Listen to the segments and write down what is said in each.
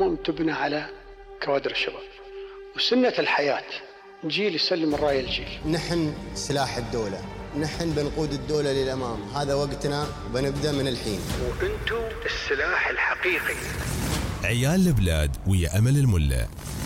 الأمم تبنى على كوادر الشباب، وسنة الحياة جيل يسلم الراية الجيل. نحن سلاح الدولة، نحن بنقود الدولة للأمام، هذا وقتنا وبنبدأ من الحين. وأنتم السلاح الحقيقي. عيال البلاد ويا أمل الملا.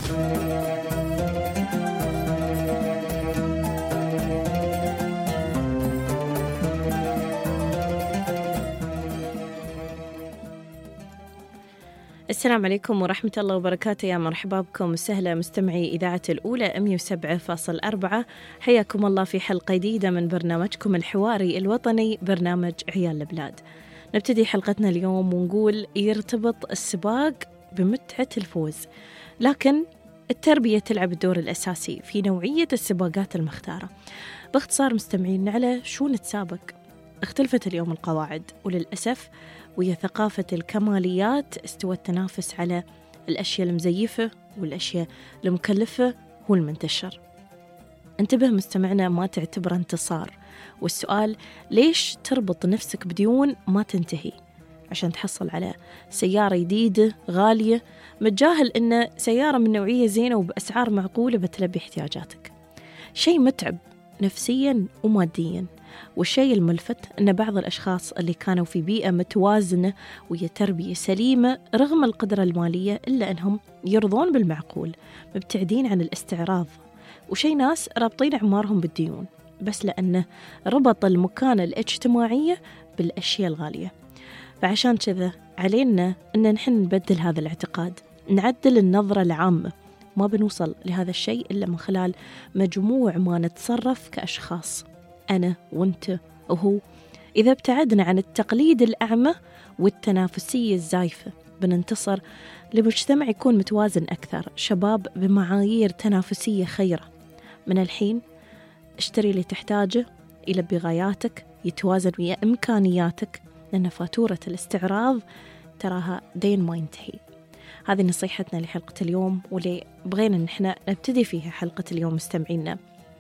السلام عليكم ورحمة الله وبركاته، يا مرحبا بكم وسهلا مستمعي إذاعة الأولى 107.4. حياكم الله في حلقة جديدة من برنامجكم الحواري الوطني، برنامج عيال البلاد. نبتدي حلقتنا اليوم ونقول يرتبط السباق بمتعة الفوز، لكن التربية تلعب الدور الأساسي في نوعية السباقات المختارة. باختصار مستمعين، على شو نتسابق؟ اختلفت اليوم القواعد، وللأسف وهي ثقافة الكماليات استوى التنافس على الأشياء المزيفة والأشياء المكلفة هو المنتشر. انتبه مستمعنا، ما تعتبره انتصار، والسؤال ليش تربط نفسك بديون ما تنتهي عشان تحصل على سيارة جديدة غالية، متجاهل إن سيارة من نوعية زينة وبأسعار معقولة بتلبي احتياجاتك. شيء متعب نفسيا وماديا. والشيء الملفت أن بعض الأشخاص اللي كانوا في بيئة متوازنة وهي تربية سليمة رغم القدرة المالية، إلا أنهم يرضون بالمعقول، مبتعدين عن الاستعراض. وشيء ناس رابطين أعمارهم بالديون بس لأنه ربط المكانة الاجتماعية بالأشياء الغالية. فعشان كذا علينا أن نحن نبدل هذا الاعتقاد، نعدل النظرة العامة. ما بنوصل لهذا الشيء إلا من خلال مجموع ما نتصرف كأشخاص، أنا وأنت وهو. إذا ابتعدنا عن التقليد الأعمى والتنافسية الزايفة بننتصر لمجتمع يكون متوازن أكثر، شباب بمعايير تنافسية خيرة. من الحين اشتري اللي تحتاجه، يلبي غاياتك، يتوازن ويا إمكانياتك، لأن فاتورة الاستعراض تراها دين ما ينتهي. هذه نصيحتنا لحلقة اليوم، واللي بغينا نحن نبتدي فيها حلقة اليوم مستمعينا.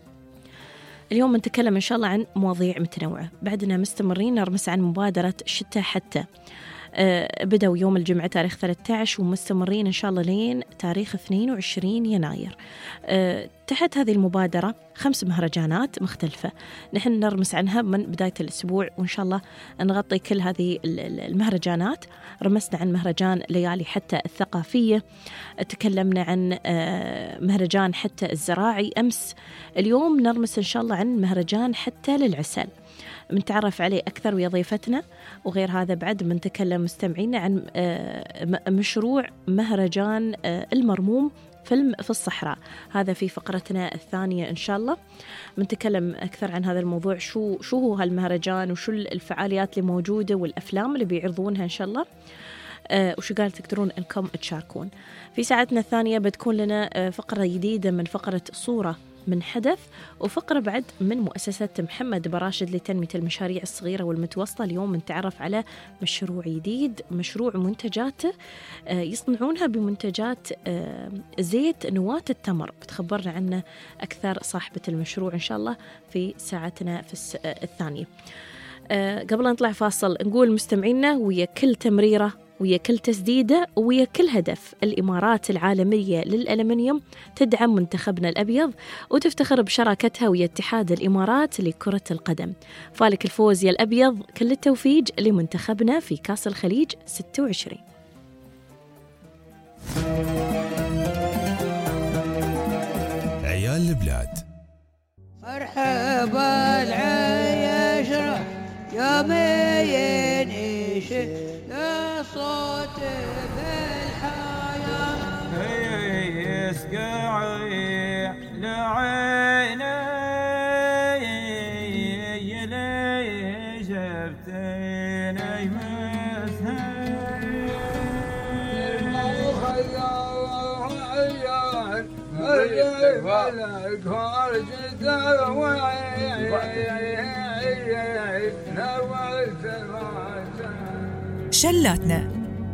اليوم نتكلم إن شاء الله عن مواضيع متنوعة. بعدنا مستمرين نرمس عن مبادرة شتاء حتى بدأوا يوم الجمعة تاريخ 13 ومستمرين إن شاء الله لين تاريخ 22 يناير. تحت هذه المبادرة 5 مهرجانات مختلفة نحن نرمس عنها من بداية الأسبوع، وإن شاء الله نغطي كل هذه المهرجانات. رمسنا عن مهرجان ليالي حتى الثقافية، تكلمنا عن مهرجان حتى الزراعي أمس. اليوم نرمس إن شاء الله عن مهرجان حتى للعسل، بنتعرف عليه أكثر ويا ضيفتنا. وغير هذا بعد بنتكلم مستمعين عن مشروع مهرجان المرموم فيلم في الصحراء، هذا في فقرتنا الثانية إن شاء الله. بنتكلم أكثر عن هذا الموضوع، شو هو هالمهرجان وشو الفعاليات اللي موجودة والأفلام اللي بيعرضونها إن شاء الله، وشو قال تقدرون أنكم تشاركون. في ساعتنا الثانية بتكون لنا فقرة جديدة من فقرة صورة من حدث، وفقرة بعد من مؤسسة محمد براشد لتنمية المشاريع الصغيرة والمتوسطة. اليوم نتعرف على مشروع جديد، مشروع منتجاته يصنعونها بمنتجات زيت نواة التمر. بتخبرنا عنه أكثر صاحبة المشروع إن شاء الله في ساعتنا في الثانية. قبل أن نطلع فاصل نقول مستمعينا، ويا كل تمريرة ويا كل تسديدة ويا كل هدف، الإمارات العالمية للألمنيوم تدعم منتخبنا الأبيض وتفتخر بشراكتها ويا اتحاد الإمارات لكرة القدم. فالك الفوز يا الأبيض، كل التوفيق لمنتخبنا في كأس الخليج 26. عيال البلاد. مرحبا العيش يومين يا صوت بالحياة يسقعي لعيني يلي جبتيني مسهل ملك ورجت شلاتنا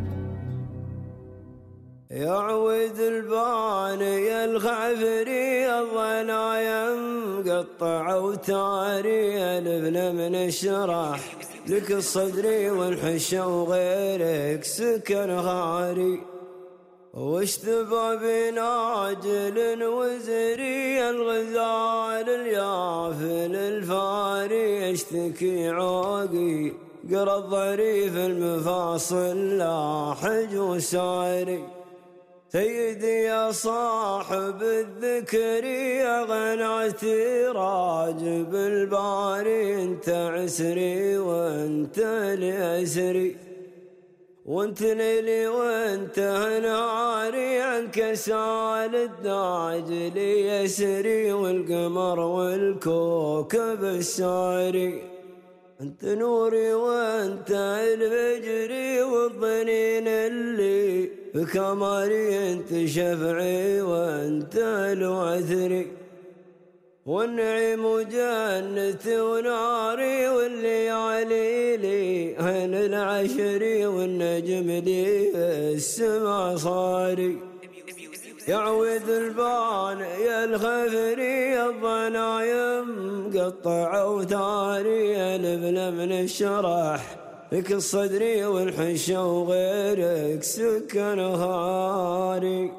يعود الباني الخعفري الضنايا مقطع وتاري الابن من الشراح لك الصدري والحشة وغيرك سكن غاري واشتبى بناجل وزري الغزال اليافل الفاري يشتكي عوقي قرى الضريف المفاصل لاحج وساري سيدي يا صاحب الذكر يا غناتي راجب الباري انت عسري وانت لأسري وانت ليلي وانت نهاري عنك سال الداجل يسري والقمر والكوكب الساري انت نوري وانت الفجري والظنين اللي بكمالي انت شفعي وانت الوثري والنعيم وجنتي وناري والليالي لي هن العشري والنجم لي السما صاري يعوذ البان يا الخفري الضنايم قطع اوتاري الابن من الشرح لك الصدري والحشة وغيرك سكن هاري.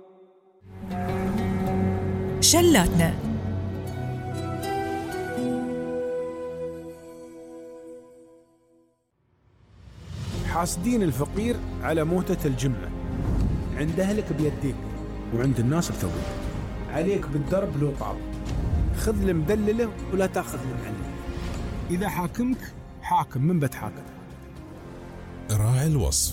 شلاتنا حاسدين الفقير على موتة الجملة، عند أهلك بيديك وعند الناس بثوبك، عليك بالدرب لو طاب، خذ المدللة ولا تاخذ المعللة، إذا حاكمك حاكم من بتحاكم. راعي الوصف.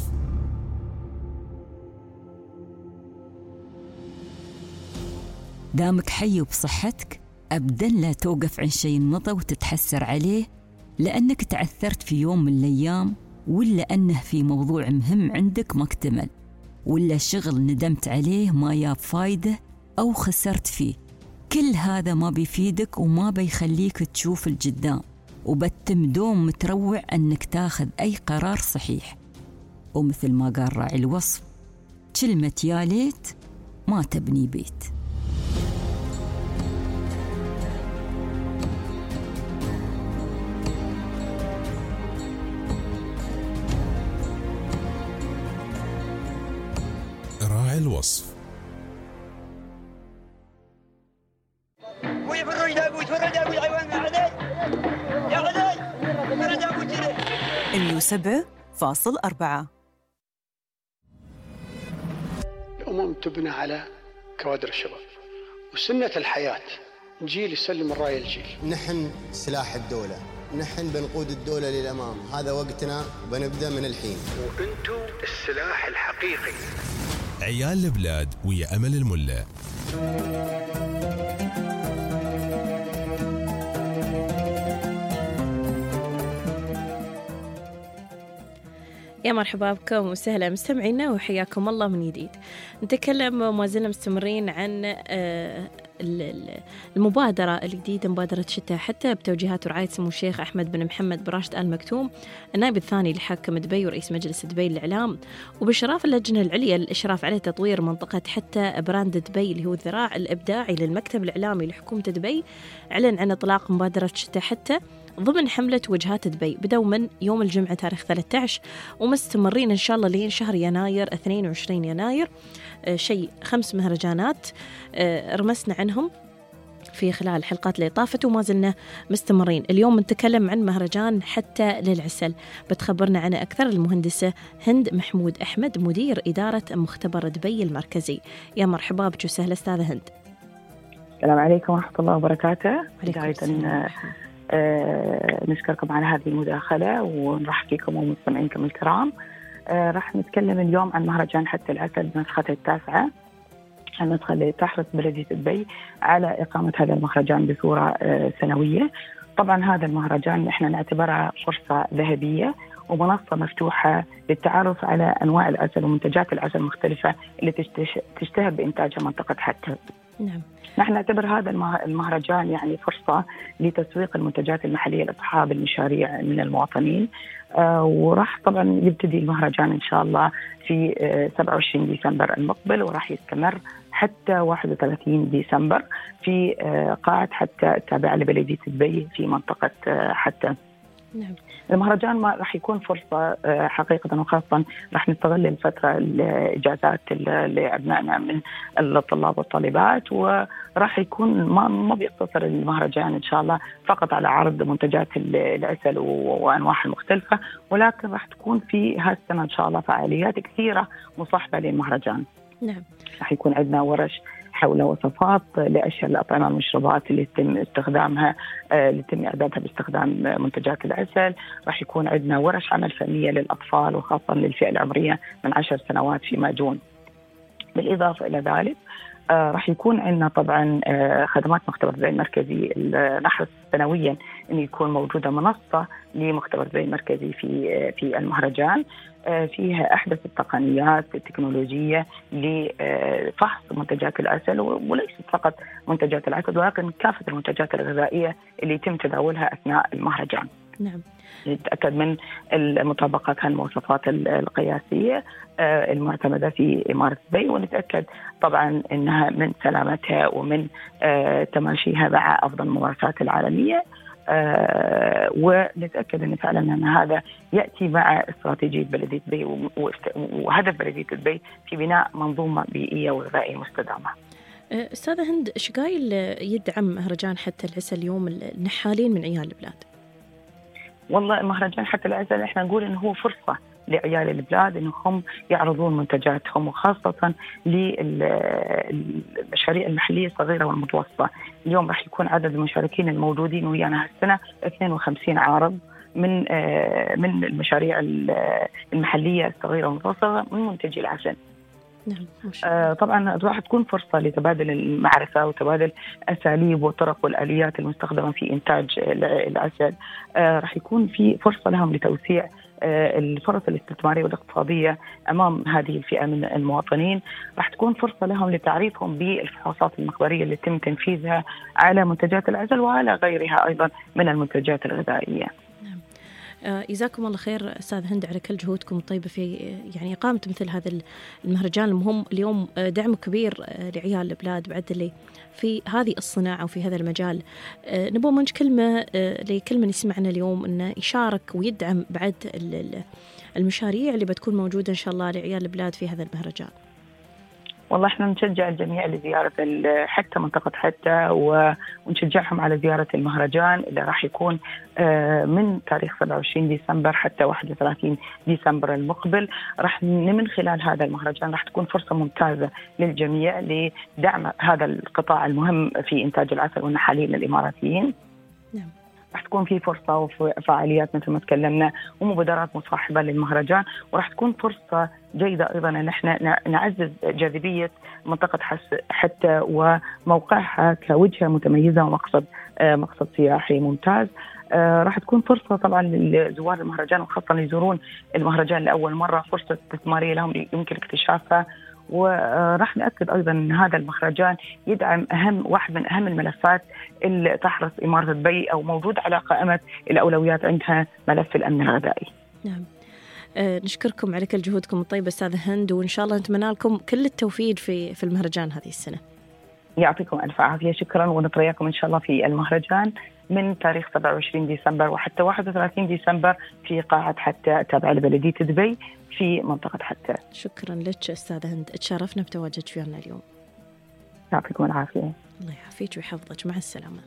دامك حي وبصحتك أبداً لا توقف عن شيء مضى وتتحسر عليه لأنك تعثرت في يوم من الأيام، ولا أنه في موضوع مهم عندك ما اكتمل، ولا شغل ندمت عليه ما ياب فايدة أو خسرت فيه. كل هذا ما بيفيدك وما بيخليك تشوف القدام، وبتم دوم متروع أنك تاخذ أي قرار صحيح. ومثل ما قال راعي الوصف، كلمة يا ليت ما تبني بيت. راعي الوصف. المية 7.4. الأمم تبنى على كوادر الشباب، وسنة الحياة جيل يسلم الراية الجيل. نحن سلاح الدولة، نحن بنقود الدولة للأمام، هذا وقتنا وبنبدأ من الحين. وأنتم السلاح الحقيقي. عيال البلاد ويا أمل الملا. يا مرحبا بكم وسهلا مستمعينا وحياكم الله من جديد. نتكلم ما زلنا مستمرين عن المبادرة الجديدة، مبادرة شتاء حتى، بتوجيهات ورعاية سمو الشيخ أحمد بن محمد بن راشد آل مكتوم، النائب الثاني لحاكم دبي ورئيس مجلس دبي للإعلام، وبإشراف اللجنة العليا للإشراف على تطوير منطقة حتى براند دبي اللي هو الذراع الإبداعي للمكتب الإعلامي لحكومة دبي. أعلن عن إطلاق مبادرة شتاء حتى ضمن حملة وجهات دبي، بدأوا من يوم الجمعة تاريخ 13 ومستمرين إن شاء الله لين شهر يناير 22 يناير. شيء 5 مهرجانات رمسنا عنهم في خلال الحلقات اللي طافت وما زلنا مستمرين. اليوم نتكلم عن مهرجان حتى للعسل، بتخبرنا عنه أكثر المهندسة هند محمود أحمد، مدير إدارة مختبر دبي المركزي. يا مرحبا بك وسهلا أستاذة هند. السلام عليكم ورحمة الله وبركاته. بداية نشكركم على هذه المداخلة ونرحب فيكم ومستمعينكم الكرام. راح نتكلم اليوم عن مهرجان حتى العسل بنسخته 9، النسخة اللي تحرص بلدية دبي على إقامة هذا المهرجان بصورة سنوية. طبعا هذا المهرجان نحن نعتبرها فرصة ذهبية ومنصة مفتوحة للتعرف على أنواع العسل ومنتجات العسل المختلفة اللي تشتهر بإنتاجها منطقة حتى. نعم. نحن نعتبر هذا المهرجان يعني فرصة لتسويق المنتجات المحلية لأصحاب المشاريع من المواطنين. وراح طبعا يبتدي المهرجان إن شاء الله في 27 ديسمبر المقبل، وراح يستمر حتى 31 ديسمبر في قاعة حتى التابعة لبلدية دبي في منطقة حتى. نعم. المهرجان ما راح يكون فرصة حقيقة، وخاصة راح نستغل الفترة الإجازات لأبنائنا من الطلاب والطالبات، وراح يكون ما بيقتصر المهرجان إن شاء الله فقط على عرض منتجات العسل وأنواعها المختلفة، ولكن راح تكون في هالسنة إن شاء الله فعاليات كثيرة مصاحبة للمهرجان. نعم. راح يكون عندنا ورش حول وصفات لأشهر الأطعمة والمشروبات اللي يتم استخدامها، اللي يتم إعدادها باستخدام منتجات العسل. راح يكون عندنا ورش عمل فنية للأطفال وخاصة للفئة العمرية من 10 سنوات فيما دون. بالإضافة إلى ذلك راح يكون عندنا طبعا خدمات مختبر الري المركزي. نحرص سنويا أن يكون موجودة منصة لمختبر الري المركزي في المهرجان، فيها أحدث التقنيات التكنولوجية لفحص منتجات العسل، وليست فقط منتجات العسل ولكن كافة المنتجات الغذائية اللي يتم تداولها أثناء المهرجان. نعم. نتأكد من المطابقة المواصفات القياسية المعتمدة في إمارة دبي، ونتأكد طبعا أنها من سلامتها ومن تماشيها مع أفضل الممارسات العالمية، ونتأكد أن فعلا أن هذا يأتي مع استراتيجية بلدية دبي وهدف بلدية دبي في بناء منظومة بيئية وغذائية مستدامة. أستاذة هند، شقايل يدعم مهرجان حتى العسل اليوم النحالين من عيال البلاد؟ والله مهرجان حتى العسل احنا نقول انه هو فرصة لعيال البلاد انهم يعرضون منتجاتهم، وخاصة للمشاريع المحلية الصغيرة والمتوسطة. اليوم راح يكون عدد المشاركين الموجودين ويانا هالسنة 52 عارض من المشاريع المحلية الصغيرة والمتوسطة من منتجي العسل. نعم. طبعا راح تكون فرصة لتبادل المعرفة وتبادل أساليب والطرق والآليات المستخدمة في إنتاج العسل. راح يكون في فرصة لهم لتوسيع الفرص الاستثمارية والاقتصادية أمام هذه الفئة من المواطنين. راح تكون فرصة لهم لتعريفهم بالفحوصات المخبرية اللي يتم تنفيذها على منتجات العسل وعلى غيرها أيضا من المنتجات الغذائية. جزاكم الله خير أستاذ هند على كل جهودكم الطيبة في يعني إقامة مثل هذا المهرجان المهم اليوم. دعم كبير لعيال البلاد بعد اللي في هذه الصناعة وفي هذا المجال. نبغى منك كلمة لكل من يسمعنا اليوم إنه يشارك ويدعم بعد المشاريع اللي بتكون موجودة إن شاء الله لعيال البلاد في هذا المهرجان. والله احنا نشجع الجميع لزيارة حتى منطقة حتى، ونشجعهم على زيارة المهرجان اللي راح يكون من تاريخ 27 ديسمبر حتى 31 ديسمبر المقبل. راح من خلال هذا المهرجان راح تكون فرصة ممتازة للجميع لدعم هذا القطاع المهم في إنتاج العسل والنحالين الإماراتيين. نعم. راح تكون في فرصة وفعاليات مثل ما تكلمنا ومبادرات مصاحبة للمهرجان، وراح تكون فرصة جيدة أيضا أن احنا نعزز جاذبية منطقة حتى وموقعها كوجهة متميزة ومقصد سياحي ممتاز. راح تكون فرصة طبعا لزوار المهرجان وخاصة يزورون المهرجان لأول مرة، فرصة استثمارية لهم يمكن اكتشافها. وراح نأكد أيضا أن هذا المهرجان يدعم واحد من أهم الملفات اللي تحرص إمارة دبي أو موجود على قائمة الأولويات عندها ملف الأمن الغذائي. نعم. نشكركم على كل جهودكم الطيبة أستاذة هند، وإن شاء الله نتمنى لكم كل التوفيق في المهرجان هذه السنة. يعطيكم ألف عافية، شكرا، ونترياكم إن شاء الله في المهرجان من تاريخ 27 ديسمبر وحتى 31 ديسمبر في قاعة حتى تابعة لبلدية دبي في منطقة حتى. شكرا لك أستاذة هند، تشرفنا بتواجدك ويانا اليوم. يعطيكم العافية. الله يعافيك ويحفظك، مع السلامة.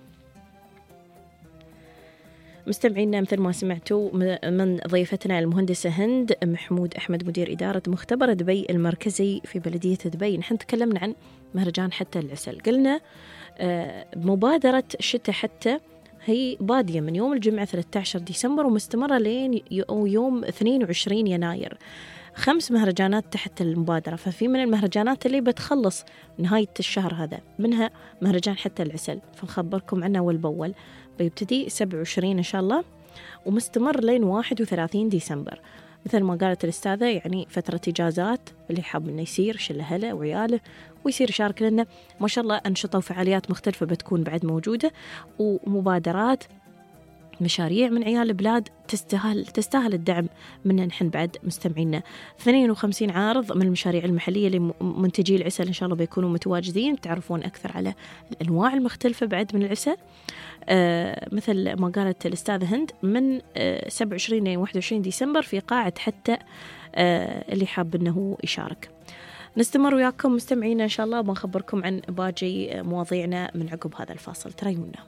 مستمعينا، مثل ما سمعتوا من ضيفتنا المهندسة هند محمود أحمد مدير إدارة مختبر دبي المركزي في بلدية دبي، نحن تكلمنا عن مهرجان حتى العسل. قلنا مبادرة شتى حتى هي بادية من يوم الجمعة 13 ديسمبر ومستمرة لين يوم 22 يناير. 5 مهرجانات تحت المبادرة، ففي من المهرجانات اللي بتخلص نهاية الشهر هذا، منها مهرجان حتى العسل، فنخبركم عنه أول بأول. بيبتدي 27 إن شاء الله ومستمر لين 31 ديسمبر. مثل ما قالت الأستاذة، يعني فترة إجازات، اللي حاب إنه يصير شله هلا وعياله ويصير يشارك لنا. ما شاء الله أنشطة وفعاليات مختلفة بتكون بعد موجودة، ومبادرات مشاريع من عيال البلاد تستاهل الدعم منا نحن بعد مستمعينا. 52 عارض من المشاريع المحلية لمنتجي العسل إن شاء الله بيكونوا متواجدين. تعرفون أكثر على الأنواع المختلفة بعد من العسل، مثل ما قالت الأستاذة هند، من 27 إلى 21 ديسمبر في قاعة حتى اللي حاب أنه يشارك. نستمر وياكم مستمعينا إن شاء الله، وبنخبركم عن باقي مواضيعنا من عقب هذا الفاصل. تريونا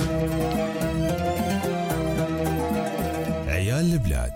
عيال البلاد.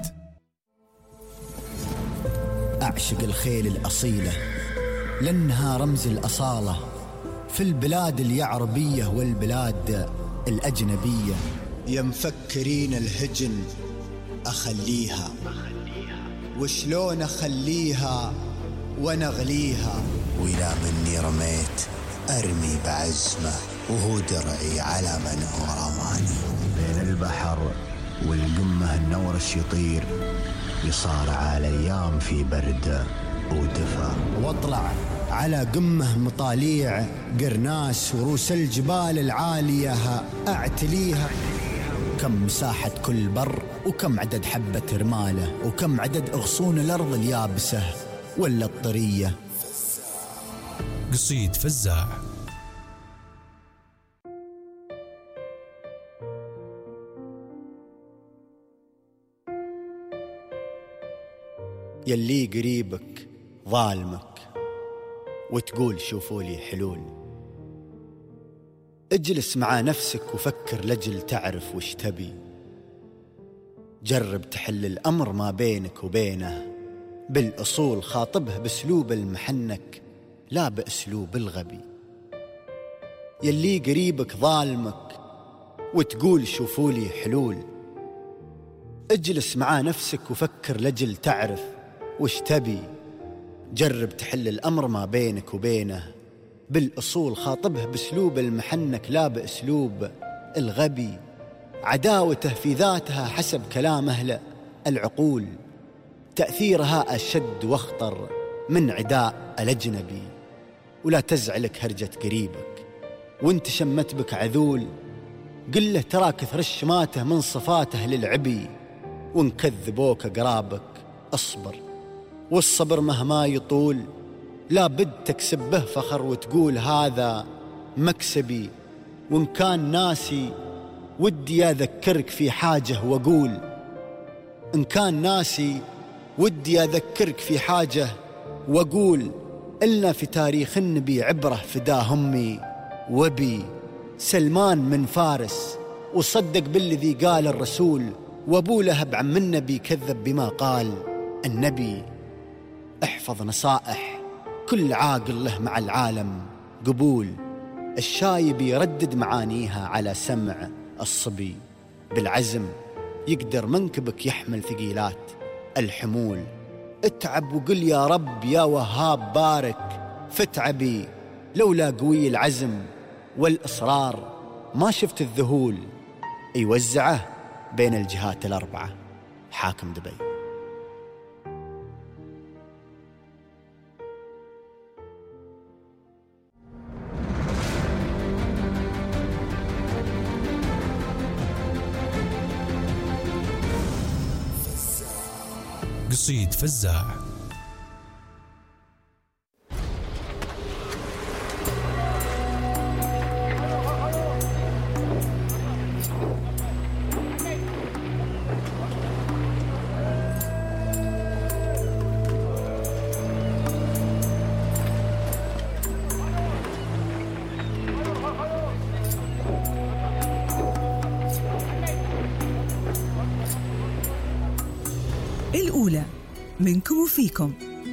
أعشق الخيل الأصيلة لأنها رمز الأصالة في البلاد اليعربية والبلاد الأجنبية. يا مفكرين الهجن أخليها، وشلون أخليها ونغليها، وإذا مني رميت أرمي بعزمه وهو درعي على من هو رماني. بين البحر والقمة النورش يطير، يصارع الأيام في برد ودفا، واطلع على قمة مطاليع قرناس وروس الجبال العالية أعتليها. كم مساحة كل بر، وكم عدد حبة رماله، وكم عدد أغصون الأرض اليابسة ولا الطرية. قصيد فزاع. يلي قريبك ظالمك وتقول شوفوا لي حلول، اجلس مع نفسك وفكر لجل تعرف وش تبي. جرب تحل الأمر ما بينك وبينه بالأصول، خاطبه بأسلوب المحنك لا بأسلوب الغبي. يلي قريبك ظالمك وتقول شوفوا لي حلول، اجلس مع نفسك وفكر لجل تعرف وش تبي. جرب تحل الأمر ما بينك وبينه بالأصول، خاطبه بأسلوب المحنك لا بأسلوب الغبي. عداوته في ذاتها حسب كلام أهل العقول، تأثيرها أشد واخطر من عداء الأجنبي. ولا تزعلك هرجة قريبك وانت شمت بك عذول، قل له ترى كثر الشماته من صفاته للعبي. وان كذبوك قرابك اصبر، والصبر مهما يطول لا بد تكسب به فخر وتقول هذا مكسبي. وان كان ناسي ودي أذكرك في حاجة وأقول، إن كان ناسي ودي أذكرك في حاجة وأقول، إلنا في تاريخ النبي عبرة فداه أمي وبي. سلمان من فارس وصدق بالذي قال الرسول، وأبو لهب عم النبي كذب بما قال النبي. احفظ نصائح كل عاقل له مع العالم قبول، الشايب يردد معانيها على سمع الصبي. بالعزم يقدر منكبك يحمل ثقيلات الحمول. اتعب وقل يا رب يا وهاب بارك فتعبي، لولا قوي العزم والإصرار ما شفت الذهول. يوزعه بين الجهات الأربعة حاكم دبي. قصيد فزاع. الأولى منكم وفيكم.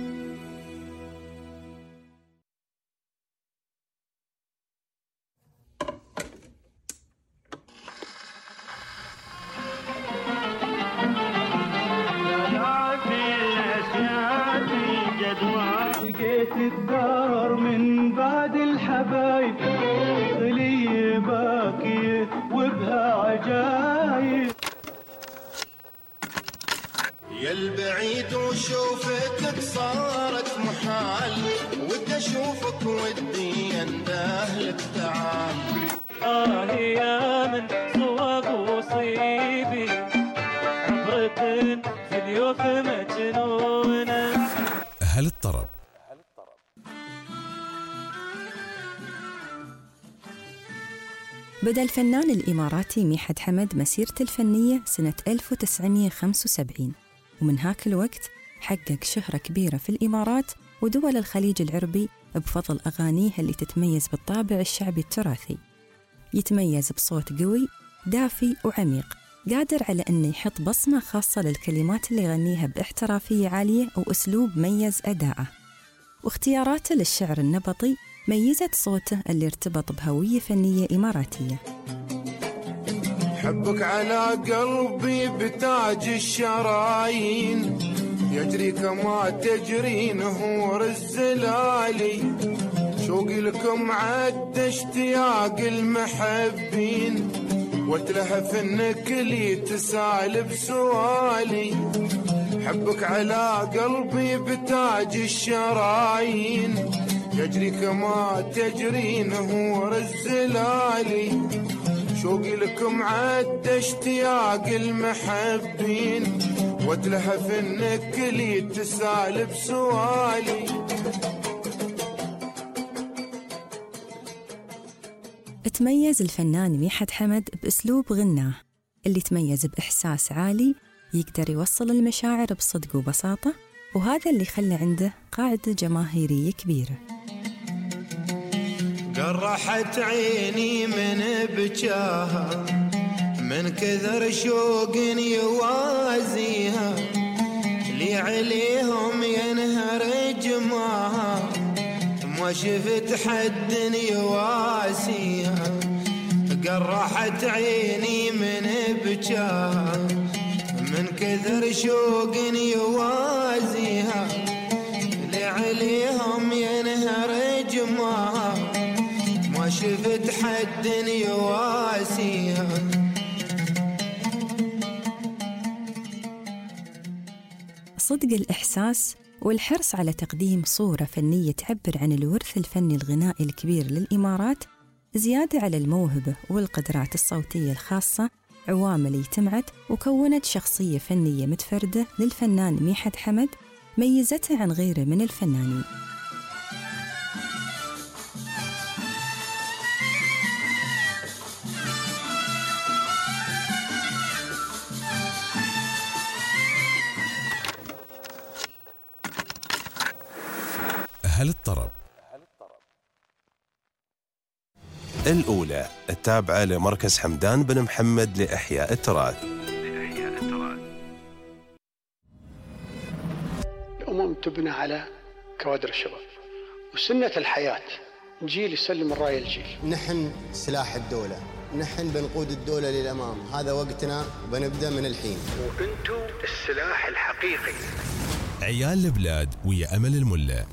لقيت الدار من بعد الحبايب خلي باكية وبها عجايب. يا البعيد وشوفتك صارت محال، ودي اشوفك ودي اندهلك تعال. يا من صواب وصي حبيبي عبرة في اليوف مجنونة. أهل الطرب. بدأ الفنان الإماراتي ميحد حمد مسيرته الفنية سنة 1975، ومن هاك الوقت حقق شهرة كبيرة في الإمارات ودول الخليج العربي بفضل أغانيه اللي تتميز بالطابع الشعبي التراثي. يتميز بصوت قوي دافي وعميق، قادر على أنه يحط بصمة خاصة للكلمات اللي يغنيها باحترافية عالية وأسلوب ميز أداءه. واختياراته للشعر النبطي ميزت صوته اللي ارتبط بهوية فنية إماراتية. حبك على قلبي بتاج الشرايين، يجري كما تجري نهور الزلالي، شوقي لكم عد اشتياق المحبين، واتلهف النكلي تسالب سوالي. حبك على قلبي بتاج الشرايين، يجري كما تجري نهور الزلالي، شوقي لكم عد اشتياق المحبين، واتلهف النكلي تسالب سوالي. تميز الفنان ميحد حمد بأسلوب غناه اللي تميز بإحساس عالي، يقدر يوصل المشاعر بصدق وبساطة، وهذا اللي خلى عنده قاعدة جماهيرية كبيرة. قرحت عيني من بجاها، من كثر شوق يوازيها، لي عليهم ينهر جماها، ما شفت حد يواسيها. قرحت عيني من بجاها، من كثر شوق يوازيها، لي عليهم ينهر جماها، ما شفت حد يواسيها. صدق الإحساس والحرص على تقديم صورة فنية تعبر عن الورث الفني الغنائي الكبير للإمارات، زيادة على الموهبة والقدرات الصوتية الخاصة، عوامل اجتمعت وكونت شخصية فنية متفردة للفنان ميحد حمد ميزته عن غيره من الفنانين. أهل الطرب. الأولى التابعة لمركز حمدان بن محمد لإحياء التراث. الأمم تبنى على كوادر الشباب، وسنة الحياة جيل يسلم الراية الجيل. نحن سلاح الدولة، نحن بنقود الدولة للأمام، هذا وقتنا وبنبدأ من الحين. وأنتم السلاح الحقيقي. عيال البلاد ويا أمل الملا.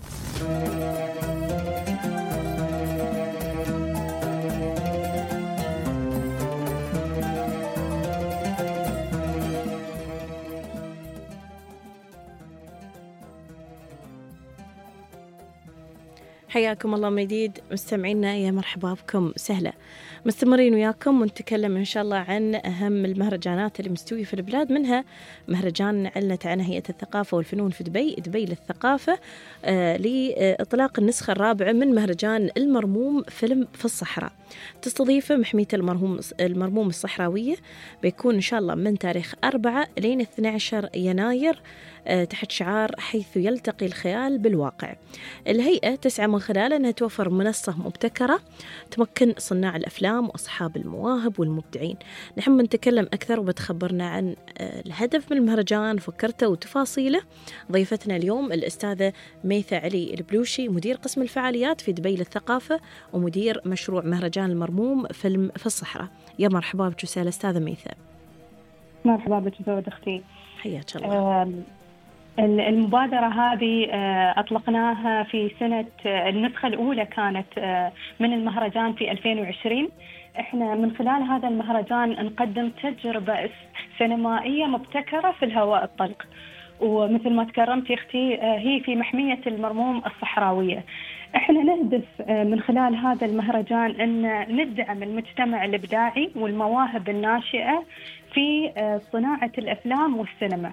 حياكم الله من جديد مستمعينا، يا مرحبا بكم سهلة. مستمرين وياكم ونتكلم إن شاء الله عن أهم المهرجانات اللي مستوية في البلاد، منها مهرجان أعلنت عنه هيئة الثقافة والفنون في دبي للثقافة لإطلاق النسخة الرابعة من مهرجان المرموم فيلم في الصحراء، تستضيفه محمية المرموم الصحراوية. بيكون إن شاء الله من تاريخ 4 لين 12 يناير تحت شعار حيث يلتقي الخيال بالواقع. الهيئة تسعى من خلاله أنها توفر منصة مبتكرة تمكن صناع الأفلام وأصحاب المواهب والمبدعين. نحن نتكلم أكثر وبتخبرنا عن الهدف من المهرجان، فكرته وتفاصيله ضيفتنا اليوم الأستاذة ميثة علي البلوشي، مدير قسم الفعاليات في دبي للثقافة ومدير مشروع مهرجان المرموم فيلم في الصحراء. يا مرحبا بك وسهلا أستاذة ميثة. مرحبا بك زود أختي، حياك الله. المبادرة هذه أطلقناها في سنة، النسخة الأولى كانت من المهرجان في 2020. إحنا من خلال هذا المهرجان نقدم تجربة سينمائية مبتكرة في الهواء الطلق، ومثل ما تكرمتي أختي هي في محمية المرموم الصحراوية. احنا نهدف من خلال هذا المهرجان أن ندعم المجتمع الإبداعي والمواهب الناشئة في صناعة الأفلام والسينما،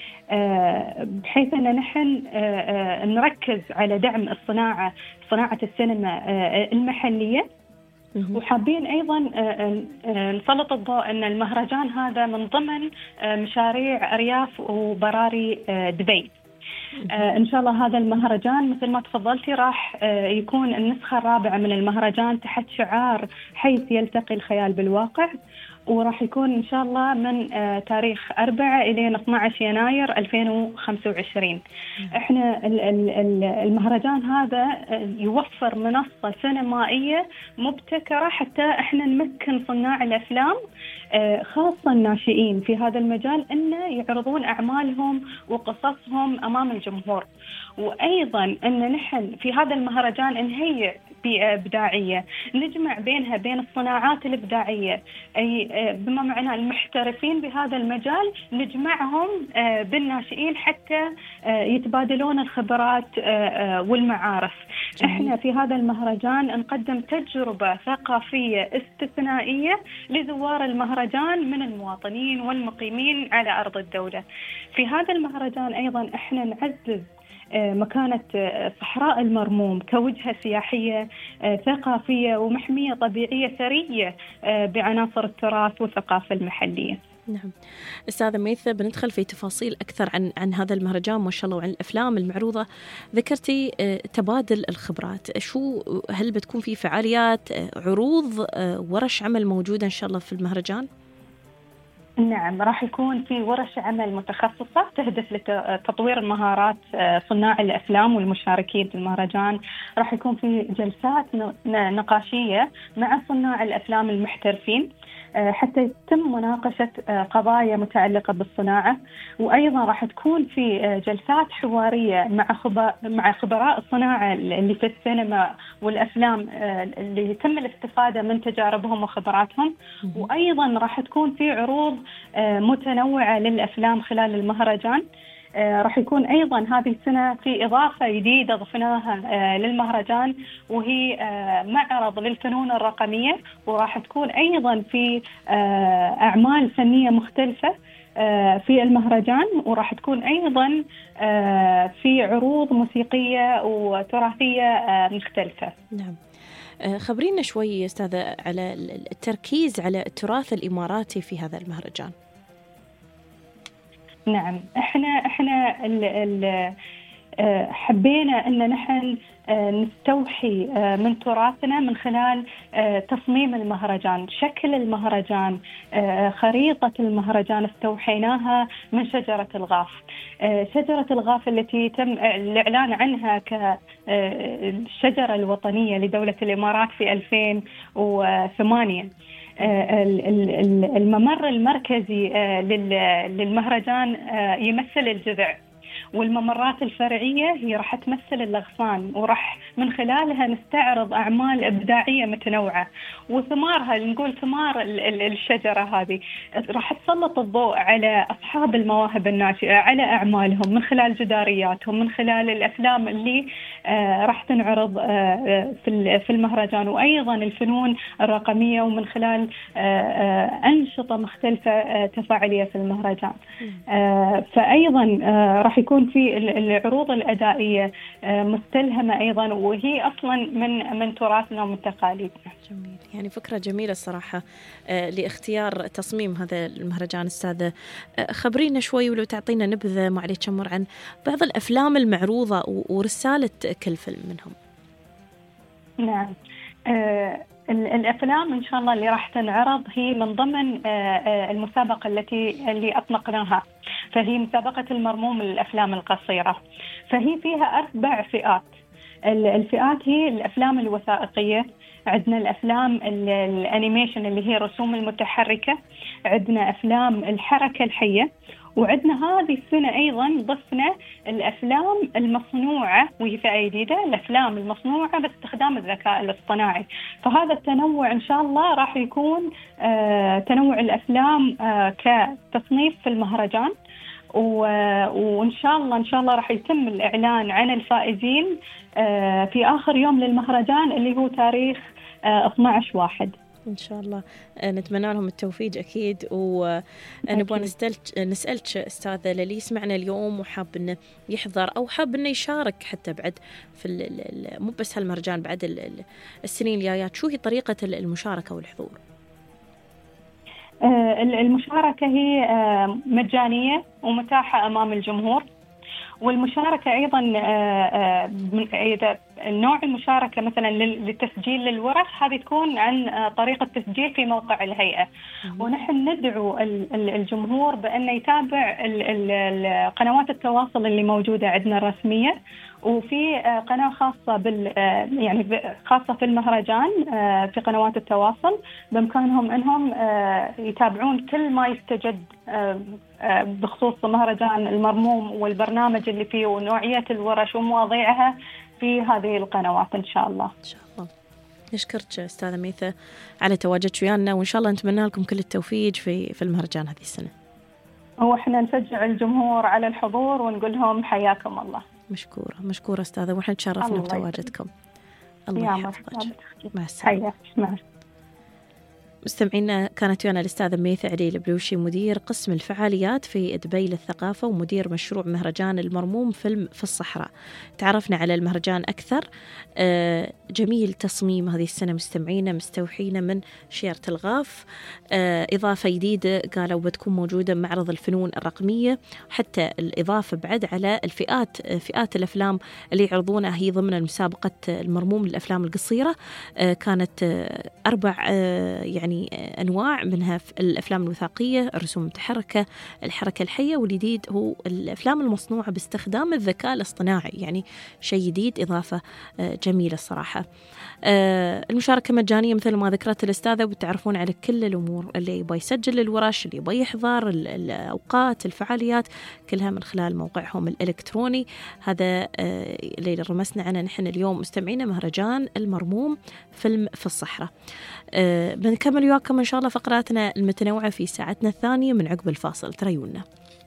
بحيث أن نحن نركز على دعم صناعة السينما المحلية. وحابين أيضا نسلط الضوء أن المهرجان هذا من ضمن مشاريع أرياف وبراري دبي. إن شاء الله هذا المهرجان مثل ما تفضلتي راح يكون النسخة الرابعة من المهرجان تحت شعار حيث يلتقي الخيال بالواقع، وراح يكون إن شاء الله من تاريخ 4 إلى 12 يناير 2025. إحنا المهرجان هذا يوفر منصة سينمائية مبتكرة حتى إحنا نمكن صناع الأفلام خاصة الناشئين في هذا المجال أن يعرضون أعمالهم وقصصهم أمام الجمهور. وأيضا أن نحن في هذا المهرجان نهيئ بيئة إبداعية نجمع بينها بين الصناعات الإبداعية، أي بما معنى المحترفين بهذا المجال نجمعهم بالناشئين حتى يتبادلون الخبرات والمعارف. احنا في هذا المهرجان نقدم تجربة ثقافية استثنائية لزوار المهرجان من المواطنين والمقيمين على أرض الدولة. في هذا المهرجان أيضا احنا نعزز مكانة صحراء المرموم كوجهة سياحية ثقافية ومحمية طبيعية ثرية بعناصر التراث والثقافة المحلية. نعم أستاذة ميثة، بندخل في تفاصيل أكثر عن هذا المهرجان ما شاء الله وعن الأفلام المعروضة. ذكرتي تبادل الخبرات، هل بتكون في فعاليات، عروض، ورش عمل موجودة إن شاء الله في المهرجان؟ نعم، راح يكون في ورش عمل متخصصة تهدف لتطوير المهارات صناع الأفلام والمشاركين في المهرجان. راح يكون في جلسات نقاشية مع صناع الأفلام المحترفين حتى يتم مناقشة قضايا متعلقة بالصناعة. وأيضا راح تكون في جلسات حوارية مع خبراء الصناعة اللي في السينما والأفلام اللي يتم الاستفادة من تجاربهم وخبراتهم. وأيضا راح تكون في عروض متنوعة للأفلام خلال المهرجان. راح يكون أيضا هذه السنة في إضافة جديدة ضفناها للمهرجان، وهي معرض للفنون الرقمية، وراح تكون أيضا في أعمال فنية مختلفة في المهرجان، وراح تكون أيضا في عروض موسيقية وتراثية مختلفة. نعم، خبرينا شوي أستاذة على التركيز على التراث الإماراتي في هذا المهرجان. نعم، احنا حبينا ان نحن نستوحي من تراثنا من خلال تصميم المهرجان، شكل المهرجان، خريطة المهرجان استوحيناها من شجرة الغاف. شجرة الغاف التي تم الإعلان عنها كالشجرة الوطنية لدولة الإمارات في 2008. الممر المركزي للمهرجان يمثل الجذع، والممرات الفرعية هي راح تمثل الأغصان، وراح من خلالها نستعرض أعمال إبداعية متنوعة. وثمارها نقول ثمار الشجرة هذه راح تسلط الضوء على أصحاب المواهب الناشئة، على أعمالهم من خلال جدارياتهم، من خلال الأفلام اللي راح تنعرض في المهرجان، وأيضا الفنون الرقمية، ومن خلال أنشطة مختلفة تفاعلية في المهرجان. فأيضا راح يكون في العروض الأدائية مستلهمة أيضا، وهي أصلا من تراثنا ومن تقاليدنا. جميل، يعني فكرة جميلة الصراحة لاختيار تصميم هذا المهرجان. أستاذة خبرينا شوي ولو تعطينا نبذة معليش شمر عن بعض الأفلام المعروضة ورسالة كل فيلم منهم. نعم، الأفلام إن شاء الله اللي راح تنعرض هي من ضمن المسابقة اللي أطلقناها، فهي مسابقة المرموم للأفلام القصيرة. فهي فيها 4 فئات. الفئات هي الأفلام الوثائقية، عندنا الأفلام الأنيميشن اللي هي الرسوم المتحركة، عندنا أفلام الحركة الحية، وعندنا هذه السنة أيضا ضفنا الأفلام المصنوعة، وهي فئة جديدة، الأفلام المصنوعة باستخدام الذكاء الاصطناعي. فهذا التنوع إن شاء الله راح يكون تنوع الأفلام كتصنيف في المهرجان، وإن شاء الله راح يتم الإعلان عن الفائزين في آخر يوم للمهرجان اللي هو تاريخ 12/1. إن شاء الله. نتمنى لهم التوفيق أكيد. ونبغى نسألك أستاذة للي يسمعنا اليوم وحاب إنه يحضر أو حاب إنه يشارك حتى بعد في مو بس هالمهرجان، بعد السنين الجايات، شو هي طريقة المشاركة والحضور؟ المشاركة هي مجانية ومتاحة أمام الجمهور. والمشاركة أيضا إذا نوع المشاركة مثلا للتسجيل للورش، هذه تكون عن طريق التسجيل في موقع الهيئة. ونحن ندعو الجمهور بأن يتابع قنوات التواصل اللي موجودة عندنا الرسمية، وفي قناة خاصة يعني خاصة في المهرجان في قنوات التواصل، بإمكانهم أنهم يتابعون كل ما يستجد بخصوص مهرجان المرموم والبرنامج اللي فيه ونوعية الورش ومواضيعها في هذه القنوات إن شاء الله. إن شاء الله. نشكرك أستاذة ميثة على تواجدك ويانا، وإن شاء الله نتمنى لكم كل التوفيق في المهرجان هذه السنة. وإحنا نشجع الجمهور على الحضور ونقول لهم حياكم الله. مشكورة أستاذة، وإحنا تشرفنا بتواجدكم. الله يحفظك. مع السلامة. مستمعينا، كانت ويانا الأستاذة ميثة علي البلوشي، مدير قسم الفعاليات في دبي للثقافة ومدير مشروع مهرجان المرموم فيلم في الصحراء. تعرفنا على المهرجان أكثر. جميل تصميم هذه السنة مستمعينا، مستوحينا من شيرة الغاف. إضافة جديدة قالوا بتكون موجودة معرض الفنون الرقمية، حتى الإضافة بعد على فئات الأفلام اللي يعرضونها هي ضمن مسابقة المرموم للأفلام القصيرة. كانت 4 يعني أنواع منها الأفلام الوثائقية، الرسوم المتحركة، الحركة الحية، والجديد هو الأفلام المصنوعة باستخدام الذكاء الاصطناعي. يعني شيء جديد، إضافة جميلة الصراحة. المشاركة مجانية مثل ما ذكرت الأستاذة، وبتعرفون على كل الأمور اللي يبغى يسجل الورش، اللي يبغى يحضر الأوقات، الفعاليات، كلها من خلال موقعهم الإلكتروني. هذا اللي رمسنا عنه نحن اليوم مستمعين، مهرجان المرموم فيلم في الصحراء. بنكمل وياكم إن شاء الله فقراتنا المتنوعة في ساعتنا الثانية من عقب الفاصل. تريونا.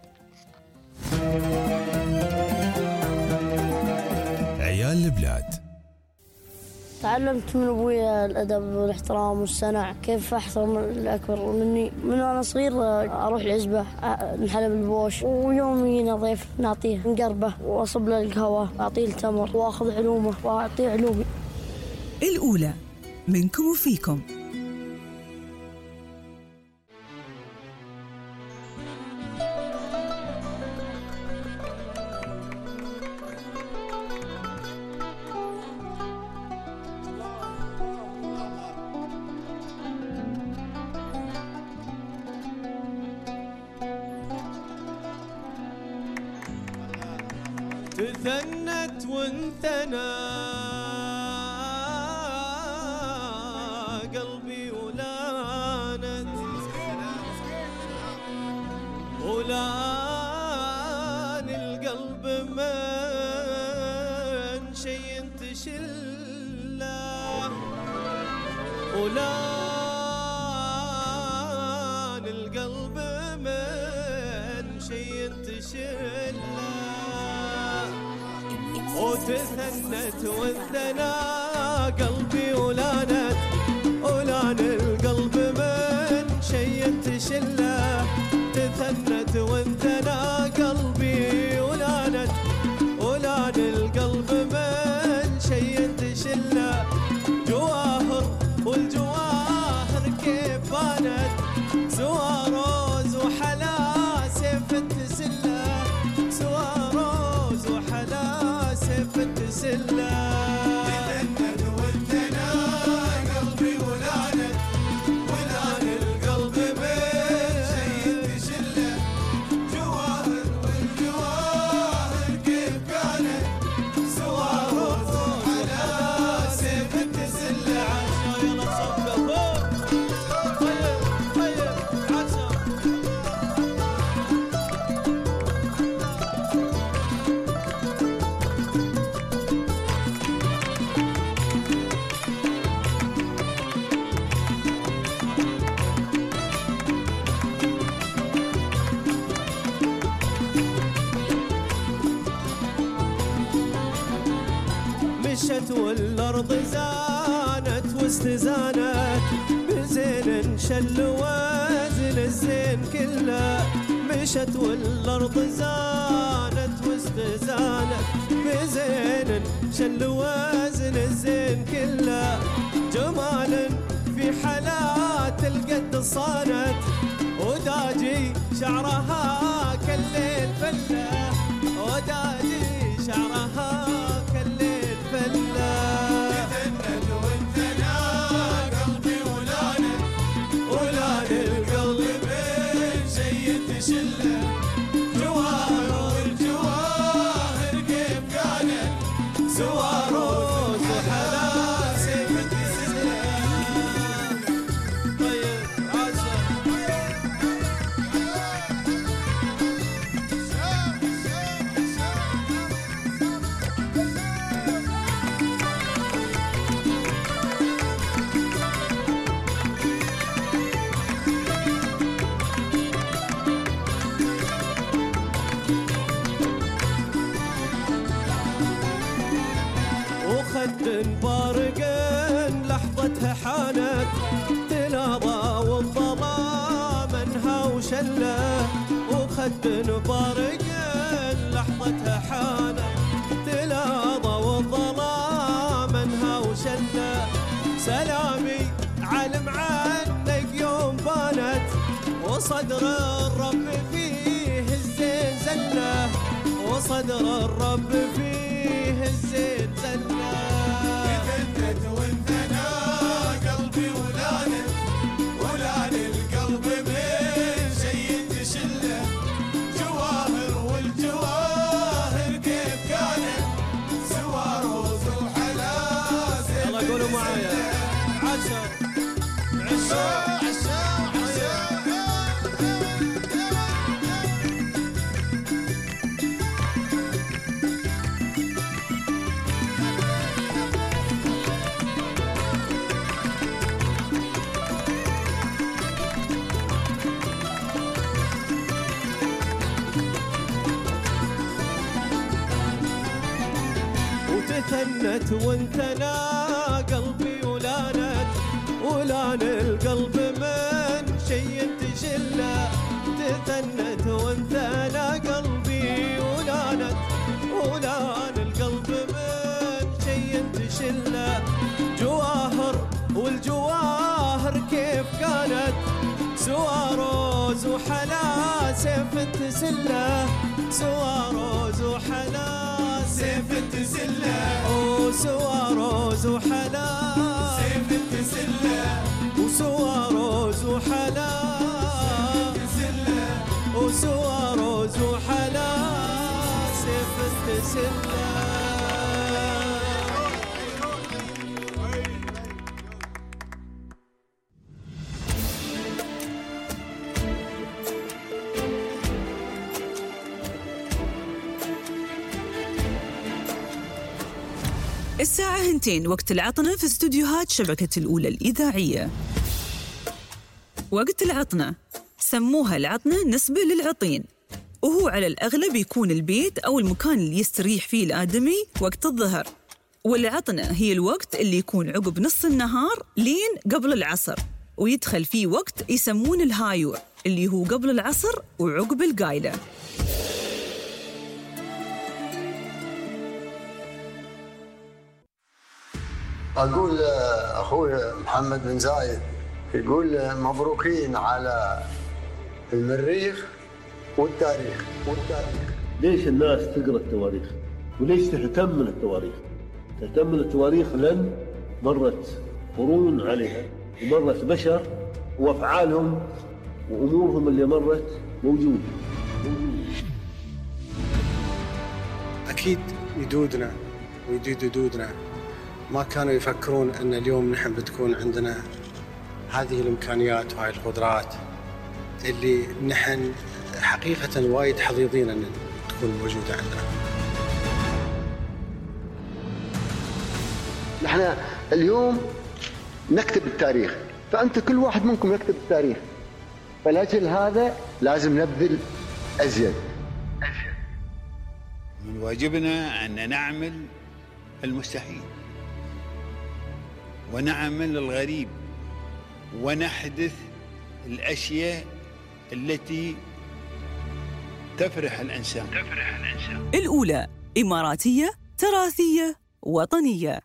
عيال البلاد. تعلمت من أبوي الأدب والاحترام والصنع، كيف أحترم الأكبر مني. من وأنا صغير أروح العزبة نحلب البوش، ويوم يجينا ضيف نعطيه نقربه وأصب له القهوة، أعطيه التمر وأخذ علومه وأعطيه علومي. الأولى منكم وفيكم. تثنت وانثنى قلبي ولانت ولان القلب من شي تشله ولان القلب من شي تشله وتثنت وانثنى قلبي ولانت ولان القلب من شي تشله تثنت وانثنى قلبي ولانت ولان القلب من شي تشله جواهر والجواهر كيف بانت سوى روز وحلا سيف التسله سوى روز وحلا سيف التسله تثنت وانثنى قلبي ولانت ولان القلب من شي تشله مشت والأرض زانت واستزانت بزين شل وزن الزين كله. مشت والأرض زانت واستزانت بزين شل وزن الزين كله. جمال في حالات القد صانت وداجي شعرها كالليل فله. وداجي شعرها كالليل فله. تثنت وانثنى قلبي ولانت ولان القلب من شي تشله. جواهر والجواهر كيف كانت سوى روس وحلا سيف تسله. طيب عسل وخد بارق لحظتها حانت تلاضى والظلام انها وشله. وخد بارق لحظتها حانت تلاضى والظلام انها وشله. سلامي علم عنك يوم بانت وصدر الرب فيه الزين زله. وصدر الرب فيه الزين زله. تثنت وانثنى قلبي ولانت ولان القلب من شي تشله. جواهر والجواهر كيف كانت سوى روس وحلا سيف. يلا قولوا معايا عشر عشر تثنت وانثنى قلبي ولانت ولان القلب من شي تشله. تثنت وانثنى قلبي ولانت ولان القلب من شي تشله. جواهر والجواهر كيف كانت سوى روز وحلا سيف تسله. سوى روز وحلا سيف تسله. وسوى روز وحلا سيف تسله. وسوى روز وحلا تسله. وسوى روز وحلا سيف تسله. الساعة 2 وقت العطنة في استوديوهات شبكة الأولى الإذاعية. وقت العطنة سموها العطنة نسبة للعطين، وهو على الأغلب يكون البيت أو المكان اللي يستريح فيه الآدمي وقت الظهر. والعطنة هي الوقت اللي يكون عقب نص النهار لين قبل العصر، ويدخل فيه وقت يسمون الهايور اللي هو قبل العصر وعقب القايلة. أقول أخوي محمد بن زايد يقول مبروكين على المريخ والتاريخ. ليش الناس تقرأ التواريخ؟ وليش تهتم من التواريخ؟ تهتم من التواريخ لأن مرت قرون عليها ومرت بشر وأفعالهم وأمورهم اللي مرت موجودة. أكيد جدودنا وجدودنا ما كانوا يفكرون أن اليوم نحن بتكون عندنا هذه الإمكانيات وهذه القدرات اللي نحن حقيقة وايد حظيظين أن تكون موجودة عندنا. نحن اليوم نكتب التاريخ، فأنت كل واحد منكم يكتب التاريخ، فلأجل هذا لازم نبذل أزيد. من واجبنا أن نعمل المستحيل ونعمل الغريب ونحدث الأشياء التي تفرح الإنسان. الأولى إماراتية تراثية وطنية.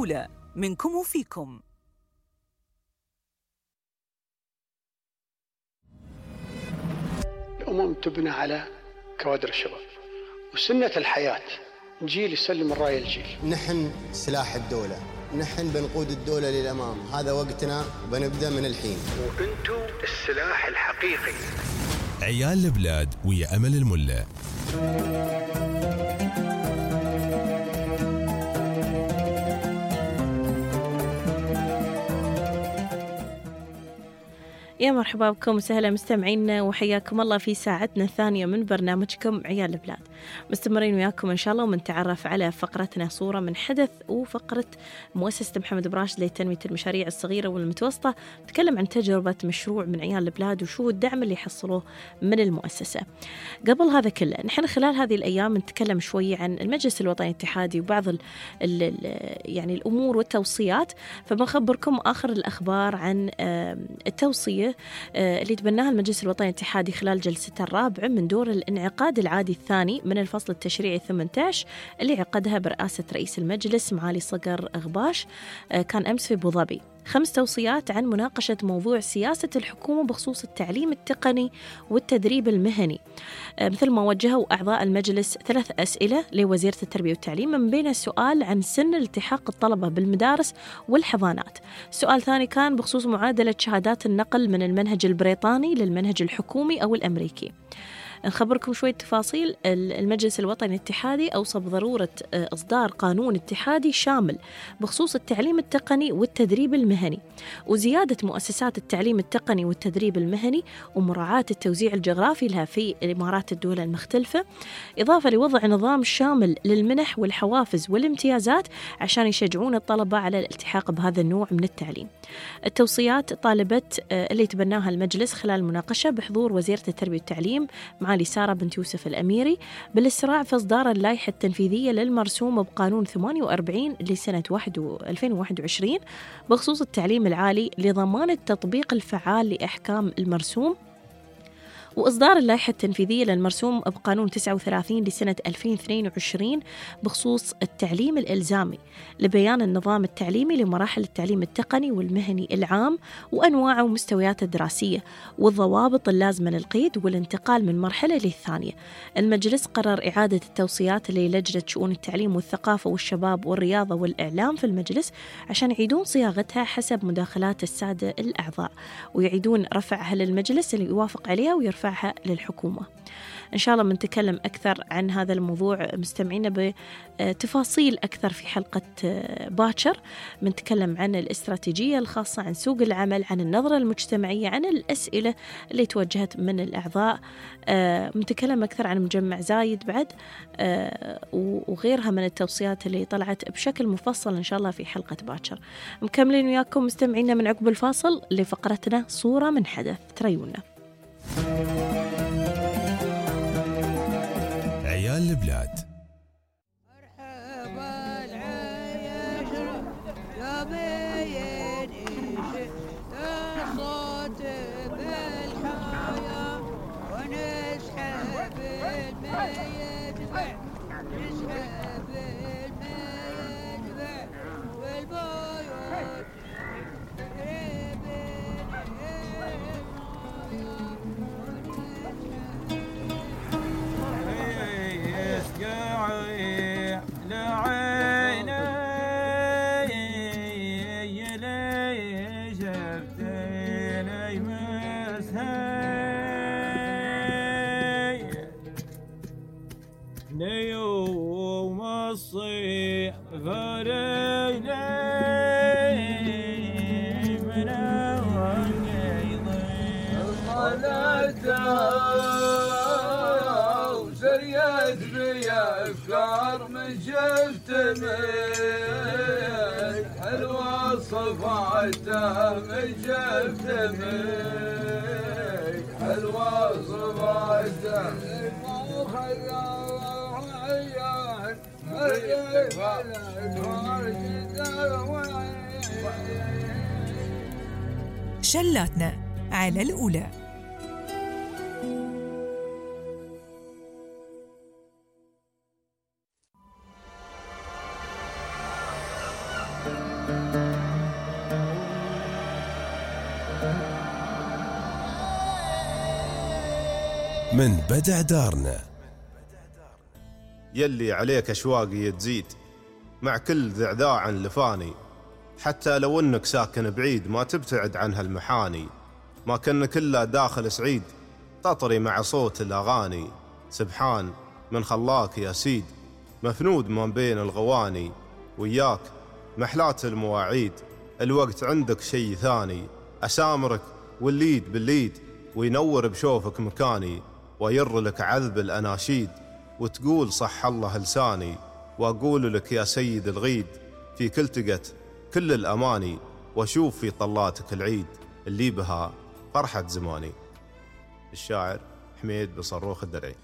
الأولى منكم وفيكم. الأمم تبنى على كوادر الشباب، وسنة الحياة جيل يسلم الراية الجيل. نحن سلاح الدولة، نحن بنقود الدولة للأمام، هذا وقتنا وبنبدأ من الحين. وأنتم السلاح الحقيقي. عيال البلاد ويا أمل الملا. يا مرحبا بكم وسهلا مستمعينا وحياكم الله في ساعتنا الثانية من برنامجكم عيال البلاد. مستمرين وياكم إن شاء الله ومنتعرف على فقرتنا صورة من حدث، وفقرة مؤسسة محمد بن راشد لتنمية المشاريع الصغيرة والمتوسطة. نتكلم عن تجربة مشروع من عيال البلاد وشو الدعم اللي يحصلوه من المؤسسة. قبل هذا كله نحن خلال هذه الأيام نتكلم شوي عن المجلس الوطني الاتحادي وبعض يعني الأمور والتوصيات، فبنخبركم آخر الأخبار عن التوصية اللي تبناها المجلس الوطني الاتحادي خلال جلسته الرابعة من دور الانعقاد العادي الثاني من الفصل التشريعي 18 اللي عقدها برئاسة رئيس المجلس معالي صقر غباش. كان أمس في أبو ظبي. 5 توصيات عن مناقشة موضوع سياسة الحكومة بخصوص التعليم التقني والتدريب المهني، مثل ما وجهوا أعضاء المجلس 3 أسئلة لوزيرة التربية والتعليم، من بين السؤال عن سن التحاق الطلبة بالمدارس والحضانات. سؤال ثاني كان بخصوص معادلة شهادات النقل من المنهج البريطاني للمنهج الحكومي أو الأمريكي. نخبركم شوية تفاصيل. المجلس الوطني الاتحادي أوصى بضرورة إصدار قانون اتحادي شامل بخصوص التعليم التقني والتدريب المهني، وزيادة مؤسسات التعليم التقني والتدريب المهني، ومراعاة التوزيع الجغرافي لها في الإمارات الدول المختلفة، إضافة لوضع نظام شامل للمنح والحوافز والامتيازات عشان يشجعون الطلبة على الالتحاق بهذا النوع من التعليم. التوصيات طالبت اللي تبناها المجلس خلال المناقشة بحضور وزيرة التربية والتعليم معالي سارة بنت يوسف الأميري بالإسراع في إصدار اللائحة التنفيذية للمرسوم بقانون 48 لسنة 2021 بخصوص التعليم العالي لضمان التطبيق الفعال لأحكام المرسوم، وإصدار اللائحة التنفيذية للمرسوم بقانون 39 لسنة 2022 بخصوص التعليم الإلزامي لبيان النظام التعليمي لمراحل التعليم التقني والمهني العام وأنواعه ومستوياته الدراسية والضوابط اللازمة للقيد والانتقال من مرحلة للثانية. المجلس قرر إعادة التوصيات للجنة شؤون التعليم والثقافة والشباب والرياضة والإعلام في المجلس عشان يعيدون صياغتها حسب مداخلات السادة الأعضاء، ويعيدون رفعها للمجلس اللي يوافق عليها ويرفعها للحكومة. إن شاء الله بنتكلم أكثر عن هذا الموضوع مستمعينا بتفاصيل أكثر في حلقة باكر. بنتكلم عن الاستراتيجية الخاصة، عن سوق العمل، عن النظرة المجتمعية، عن الأسئلة اللي توجهت من الأعضاء. بنتكلم أكثر عن مجمع زايد بعد وغيرها من التوصيات اللي طلعت بشكل مفصل إن شاء الله في حلقة باكر. مكملين وياكم مستمعينا من عقب الفاصل لفقرتنا صورة من حدث. تريونا عيال البلاد. ليوم الصيف فرينا من وسريت بي أفكار من شفت منك حلوة صفعتها من شفت منك حلوة صفعتها شلاتنا على الأولى. من بدع دارنا. يلي عليك أشواقي تزيد مع كل ذعذاع لفاني، حتى لو انك ساكن بعيد ما تبتعد عن هالمحاني. ما كن كله داخل سعيد تطري مع صوت الأغاني. سبحان من خلاك يا سيد مفنود ما بين الغواني. وياك محلات المواعيد الوقت عندك شي ثاني. أسامرك والليد بالليد وينور بشوفك مكاني. وير لك عذب الأناشيد وتقول صح الله لساني. وأقول لك يا سيد الغيد فيك التقت كل الأماني. وأشوف في طلاتك العيد اللي بها فرحة زماني. الشاعر حميد بصروخ الدرعي.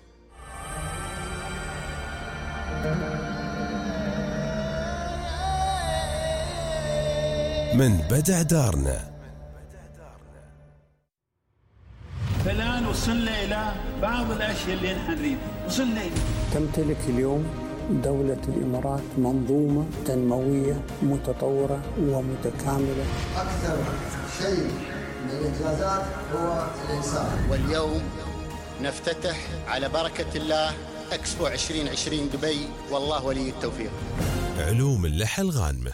من بدع دارنا. فالآن وصلنا إلى بعض الأشياء اللي نحن نريد وصلنا إلى. تمتلك اليوم دولة الإمارات منظومة تنموية متطورة ومتكاملة. أكثر شيء من الإنجازات هو الإنسان. واليوم نفتتح على بركة الله إكسبو 2020 دبي، والله ولي التوفيق. علوم اللحى الغانمة.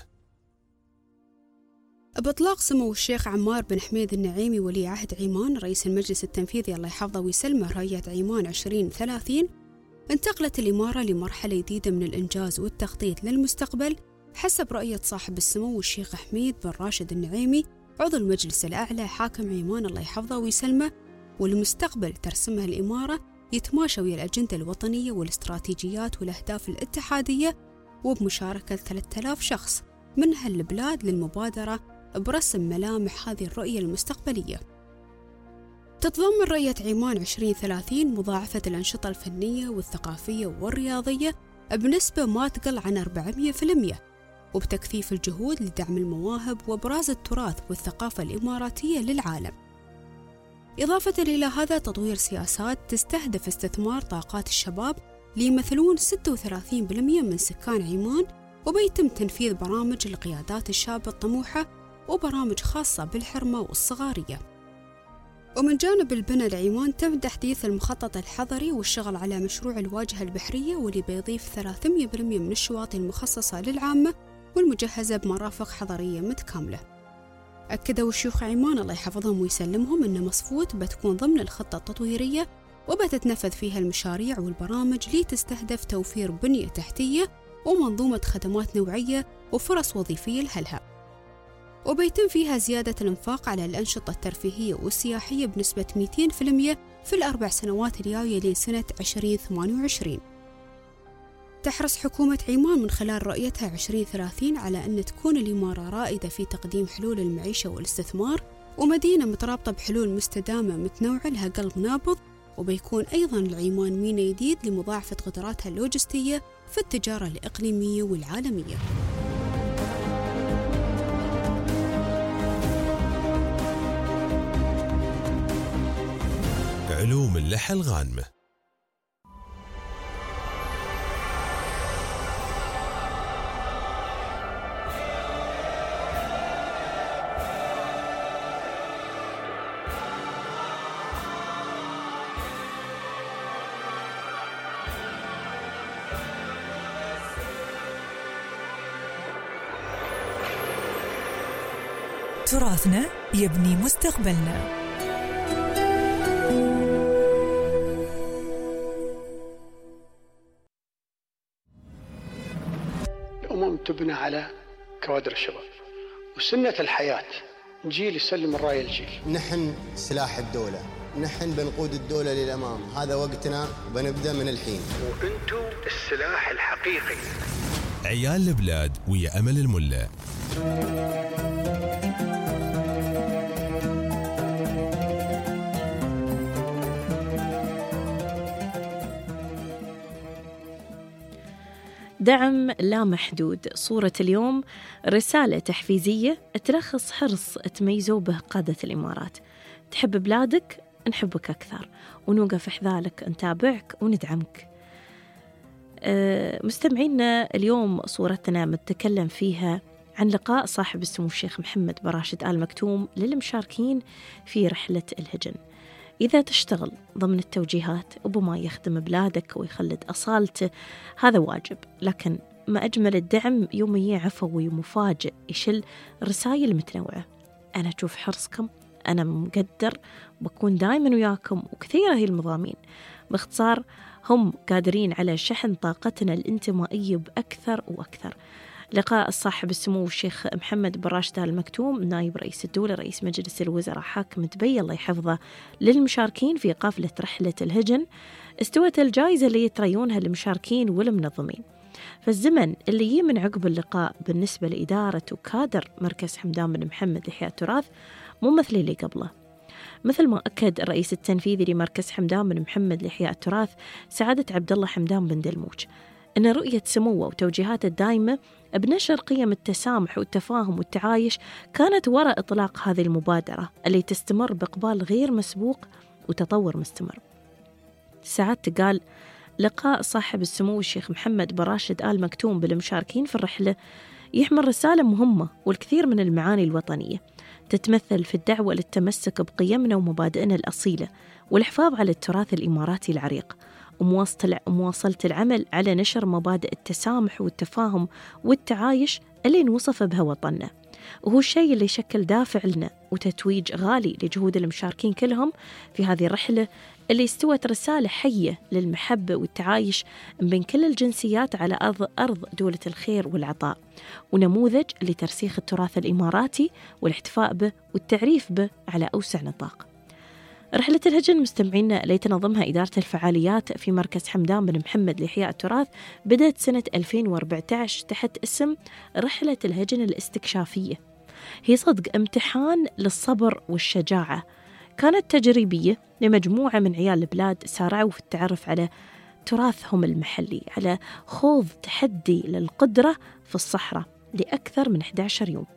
بإطلاق سمو الشيخ عمار بن حميد النعيمي ولي عهد عمان رئيس المجلس التنفيذي الله يحفظه ويسلمه رؤية عمان 2030، انتقلت الإمارة لمرحلة جديدة من الإنجاز والتخطيط للمستقبل حسب رؤية صاحب السمو الشيخ حميد بن راشد النعيمي عضو المجلس الأعلى حاكم عمان الله يحفظه ويسلمه. والمستقبل ترسمها الإمارة يتماشى ويا الأجندة الوطنية والاستراتيجيات والأهداف الاتحادية، وبمشاركة 3000 شخص من هالبلاد للمبادرة برسم ملامح هذه الرؤية المستقبلية. تتضمن رؤية عمان 2030 مضاعفة الأنشطة الفنية والثقافية والرياضية بنسبة ما تقل عن 400%، وبتكثيف الجهود لدعم المواهب وإبراز التراث والثقافة الإماراتية للعالم. إضافة إلى هذا تطوير سياسات تستهدف استثمار طاقات الشباب ليمثلون 36% من سكان عمان، وبيتم تنفيذ برامج القيادات الشابة الطموحة وبرامج خاصة بالحرمة والصغارية. ومن جانب البنى لعمان تم تحديث المخطط الحضري والشغل على مشروع الواجهة البحرية واللي بيضيف 300% من الشواطئ المخصصة للعامة والمجهزة بمرافق حضرية متكاملة. أكدوا شيوخ عمان الله يحفظهم ويسلمهم أن مصفوت بتكون ضمن الخطة التطويرية وبتتنفذ فيها المشاريع والبرامج اللي تستهدف توفير بنية تحتية ومنظومة خدمات نوعية وفرص وظيفية لأهلها. وبيتم فيها زيادة الإنفاق على الأنشطة الترفيهية والسياحية بنسبة 200% في ال4 سنوات الجاية لسنة 2028. تحرص حكومة عمان من خلال رؤيتها 2030 على أن تكون الإمارة رائدة في تقديم حلول المعيشة والاستثمار، ومدينة مترابطة بحلول مستدامة متنوعة لها قلب نابض. وبيكون أيضاً العمان ميناء جديد لمضاعفة قدراتها اللوجستية في التجارة الإقليمية والعالمية. علوم اللحى الغانمة. تراثنا يبني مستقبلنا. الأمم تبنى على كوادر الشباب، وسنة الحياة جيل يسلم الراية الجيل. نحن سلاح الدولة، نحن بنقود الدولة للأمام، هذا وقتنا وبنبدأ من الحين. وأنتم السلاح الحقيقي. عيال البلاد ويا أمل الملا. دعم لا محدود. صورة اليوم رسالة تحفيزية تلخص حرص تميزوا به قادة الإمارات. تحب بلادك، نحبك أكثر ونوقف حذالك، نتابعك وندعمك. مستمعينا، اليوم صورتنا متكلم فيها عن لقاء صاحب السمو الشيخ محمد بن راشد آل مكتوم للمشاركين في رحلة الهجن. إذا تشتغل ضمن التوجيهات وبما يخدم بلادك ويخلد أصالته هذا واجب، لكن ما أجمل الدعم يومي عفوي ومفاجئ يشل رسائل متنوعة. أنا أشوف حرصكم، أنا مقدر، بكون دايما وياكم، وكثيرة هي المضامين. باختصار هم قادرين على شحن طاقتنا الانتمائية بأكثر وأكثر. لقاء صاحب السمو الشيخ محمد بن راشد آل مكتوم نائب رئيس الدولة رئيس مجلس الوزراء حاكم دبي الله يحفظه للمشاركين في قافلة رحلة الهجن استوت الجائزة اللي يتريونها المشاركين والمنظمين. فالزمن اللي يجي من عقب اللقاء بالنسبة لإدارة وكادر مركز حمدان بن محمد لإحياء التراث مو مثل اللي قبله. مثل ما أكد الرئيس التنفيذي لمركز حمدان بن محمد لإحياء التراث سعادة عبد الله حمدان بن دلموج أن رؤية سموه وتوجيهاته الدائمة بنشر قيم التسامح والتفاهم والتعايش كانت وراء إطلاق هذه المبادرة اللي تستمر بإقبال غير مسبوق وتطور مستمر. سعادته قال لقاء صاحب السمو الشيخ محمد بن راشد آل مكتوم بالمشاركين في الرحلة يحمل رسالة مهمة والكثير من المعاني الوطنية تتمثل في الدعوة للتمسك بقيمنا ومبادئنا الأصيلة والحفاظ على التراث الإماراتي العريق ومواصلة العمل على نشر مبادئ التسامح والتفاهم والتعايش اللي نوصف بها وطننا، وهو الشيء اللي يشكل دافع لنا وتتويج غالي لجهود المشاركين كلهم في هذه الرحلة اللي استوت رسالة حية للمحبة والتعايش بين كل الجنسيات على أرض دولة الخير والعطاء، ونموذج لترسيخ التراث الإماراتي والاحتفاء به والتعريف به على أوسع نطاق. رحلة الهجن مستمعينا اللي تنظمها إدارة الفعاليات في مركز حمدان بن محمد لإحياء التراث بدأت سنة 2014 تحت اسم رحلة الهجن الاستكشافية. هي صدق امتحان للصبر والشجاعة، كانت تجريبية لمجموعة من عيال البلاد سارعوا في التعرف على تراثهم المحلي، على خوض تحدي للقدرة في الصحراء لأكثر من 11 يوم.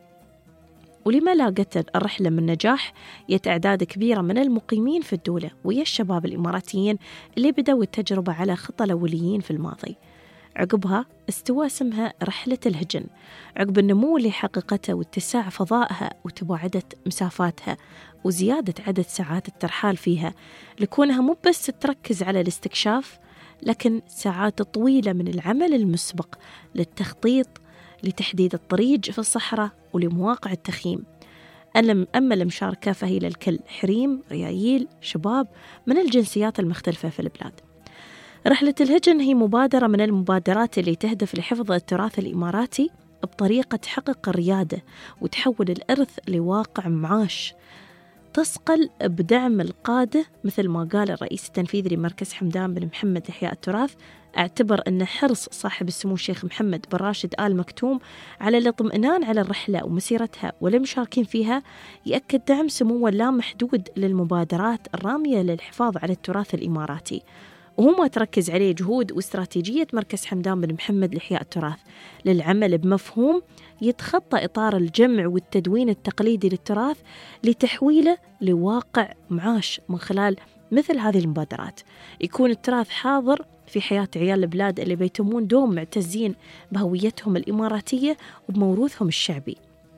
ولما لاقت الرحلة من نجاح جت أعداد كبيرة من المقيمين في الدولة ويا الشباب الإماراتيين اللي بدأوا التجربة على خطى الأوليين في الماضي. عقبها استوى اسمها رحلة الهجن عقب النمو اللي حققته واتساع فضائها وتباعدت مسافاتها وزيادة عدد ساعات الترحال فيها، لكونها مو بس تركز على الاستكشاف لكن ساعات طويلة من العمل المسبق للتخطيط لتحديد الطريق في الصحراء ولمواقع التخييم. أما المشاركة فهي للكل، حريم، ريايل، شباب من الجنسيات المختلفة في البلاد. رحلة الهجن هي مبادرة من المبادرات اللي تهدف لحفظ التراث الإماراتي بطريقة تحقق الريادة وتحول الإرث لواقع معاش، تسقل بدعم القادة. مثل ما قال الرئيس التنفيذي لمركز حمدان بن محمد لإحياء التراث، اعتبر أن حرص صاحب السمو الشيخ محمد بن راشد آل مكتوم على الاطمئنان على الرحلة ومسيرتها والمشاركين فيها يأكد دعم سموه اللامحدود للمبادرات الرامية للحفاظ على التراث الإماراتي، وهو ما تركز عليه جهود واستراتيجية مركز حمدان بن محمد لإحياء التراث للعمل بمفهوم يتخطى إطار الجمع والتدوين التقليدي للتراث لتحويله لواقع معاش من خلال مثل هذه المبادرات. يكون التراث حاضر في حياة عيال البلاد اللي بيتمون دوم معتزين بهويتهم الإماراتية وبموروثهم الشعبي.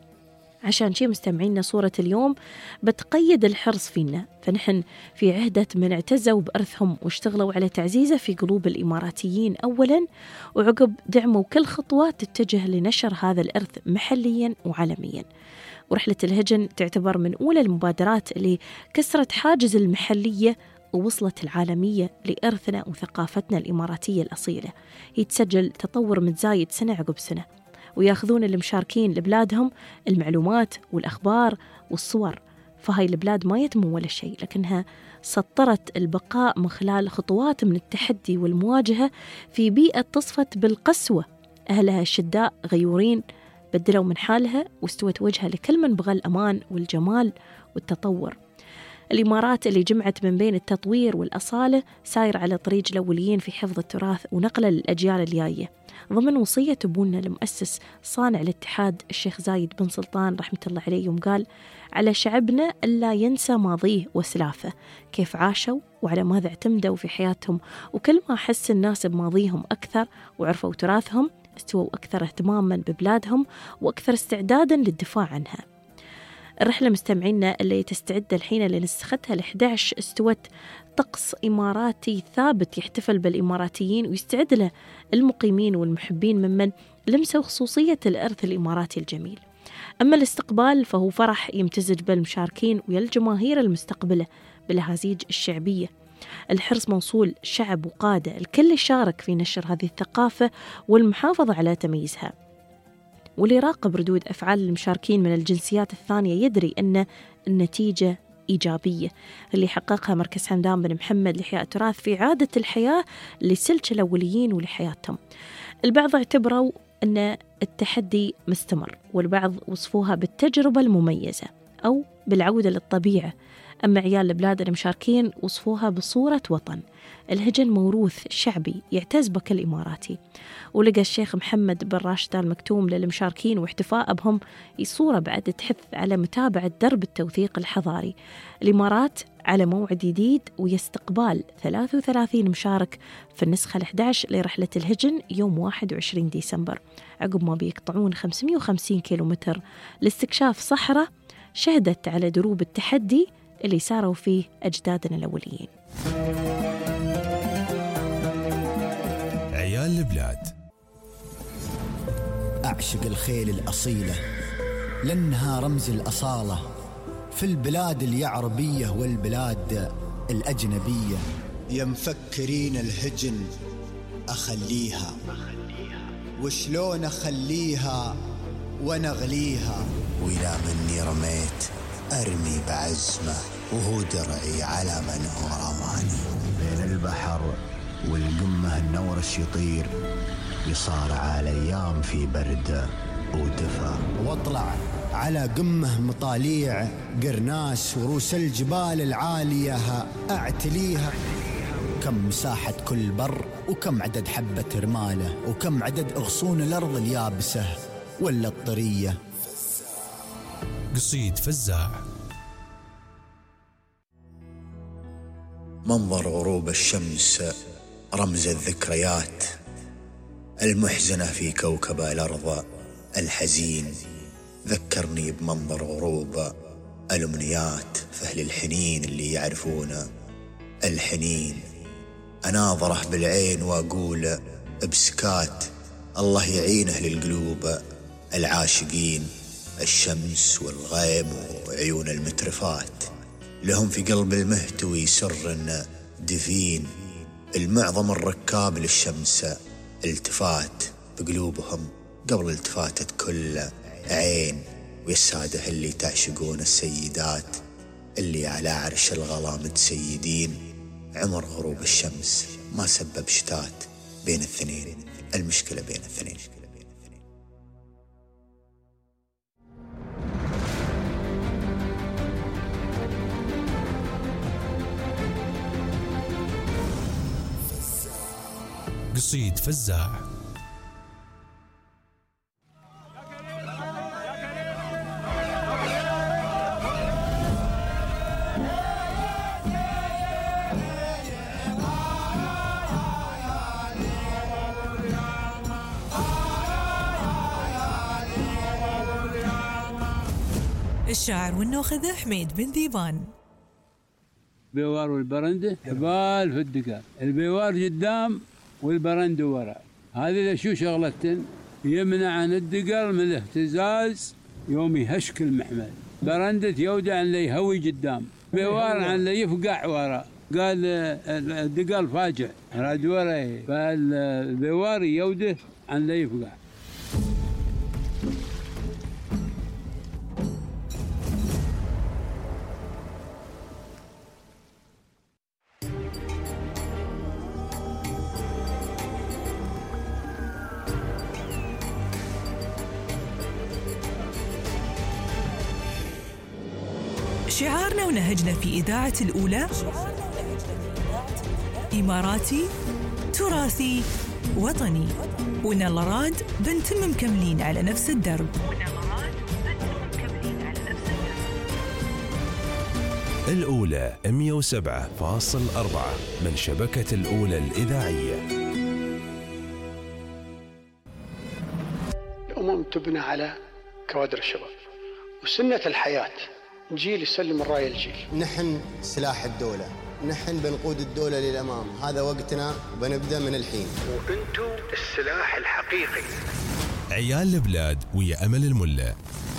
عشان شي مستمعينا صورة اليوم بتقيد الحرص فينا، فنحن في عهدة من اعتزوا بأرثهم واشتغلوا على تعزيزه في قلوب الإماراتيين أولا، وعقب دعموا كل خطوات تتجه لنشر هذا الإرث محليا وعالميا. ورحلة الهجن تعتبر من أولى المبادرات اللي كسرت حاجز المحلية ووصلت العالمية لإرثنا وثقافتنا الإماراتية الأصيلة. يتسجل تطور متزايد سنة عقب سنة، وياخذون المشاركين لبلادهم المعلومات والأخبار والصور. فهاي البلاد ما يتمو ولا شيء، لكنها سطرت البقاء من خلال خطوات من التحدي والمواجهة في بيئة تصفت بالقسوة. أهلها الشداء غيورين بدلوا من حالها واستوت وجهها لكل من بغى الأمان والجمال والتطور. الإمارات اللي جمعت من بين التطوير والأصالة ساير على طريق الأوليين في حفظ التراث ونقله للأجيال الجاية، ضمن وصية أبونا المؤسس صانع الاتحاد الشيخ زايد بن سلطان رحمة الله عليه، يوم قال: على شعبنا ألا ينسى ماضيه وسلافه، كيف عاشوا وعلى ماذا اعتمدوا في حياتهم، وكل ما حس الناس بماضيهم أكثر وعرفوا تراثهم استووا أكثر اهتماما ببلادهم وأكثر استعدادا للدفاع عنها. الرحلة مستمعينا اللي تستعد الحين لنسختها ال11 استوت طقس إماراتي ثابت يحتفل بالإماراتيين ويستعد له المقيمين والمحبين ممن لمسوا خصوصية الإرث الإماراتي الجميل. أما الاستقبال فهو فرح يمتزج بالمشاركين ويا الجماهير المستقبلة بالأهازيج الشعبية. الحرص موصول شعب وقادة، الكل يشارك في نشر هذه الثقافة والمحافظة على تميزها. واللي يراقب ردود أفعال المشاركين من الجنسيات الثانية يدري أن النتيجة إيجابية اللي حققها مركز حمدان بن محمد لإحياء التراث في إعادة الحياة لسلك الأوليين ولحياتهم. البعض اعتبروا أن التحدي مستمر، والبعض وصفوها بالتجربة المميزة أو بالعودة للطبيعة. أما عيال البلاد المشاركين وصفوها بصورة وطن، الهجن موروث شعبي يعتز بك الإماراتي. ولقى الشيخ محمد بن راشد آل مكتوم للمشاركين واحتفاء بهم صورة بعد تحث على متابعة درب التوثيق الحضاري. الإمارات على موعد جديد ويستقبال 33 مشارك في النسخة ال11 لرحلة الهجن يوم 21 ديسمبر، عقب ما بيقطعون 550 كيلومتر لاستكشاف صحراء شهدت على دروب التحدي اللي ساروا فيه أجدادنا الأوليين. عيال البلاد. أعشق الخيل الأصيلة لأنها رمز الأصالة في البلاد اليعربية والبلاد الأجنبية. يا مفكرين الهجن أخليها، وشلون أخليها ونغليها، وإلى مني رميت أرمي بعزمه وهو درعي على من هو رماني. بين البحر والقمة النورش يطير، يصارع الأيام في برد ودفا، واطلع على قمة مطاليع قرناس وروس الجبال العالية أعتليها. كم مساحة كل بر، وكم عدد حبة رمالة، وكم عدد أغصون الأرض اليابسة ولا الطرية. قصيد فزاع. منظر غروب الشمس رمز الذكريات المحزنة في كوكب الأرض الحزين. ذكرني بمنظر غروب الأمنيات، فأهل الحنين اللي يعرفون الحنين. أناظره بالعين وأقول بسكات الله يعينه للقلوب العاشقين. الشمس والغيم وعيون المترفات لهم في قلب المهتوي سر دفين. المعظم الركاب للشمس التفات بقلوبهم قبل التفاتة كل عين. ويساده اللي تعشقون السيدات اللي على عرش الغلا متسيدين. عمر غروب الشمس ما سبب شتات بين الاثنين، المشكلة بين الاثنين. قصيد فزاع. الشاعر والنوخذة حميد بن ذيبان. بيوار والبرندة حبال في الدقال، البيوار قدام والبرندة وراء. هذه شو شغلتن؟ يمنع عن الدقل من الاهتزاز يوم يهشك المحمل. برندة يودع عن اللي يهوي قدام، بيوار عن اللي يفقع وراء. قال الدقل فاجع راد وراء، فالبيوار يوده عن اللي يفقع. شعارنا ونهجنا في إذاعة الأولى إماراتي تراثي وطني، ونال راد بنتم مكملين على نفس الدرب. الأولى 107.4 من شبكة الأولى الإذاعية. الأمم تبنى على كوادر الشباب، وسنة الحياة جيل يسلم الراية الجيل. نحن سلاح الدولة، نحن بنقود الدولة للأمام، هذا وقتنا وبنبدأ من الحين. وأنتم السلاح الحقيقي. عيال البلاد ويا أمل الملا.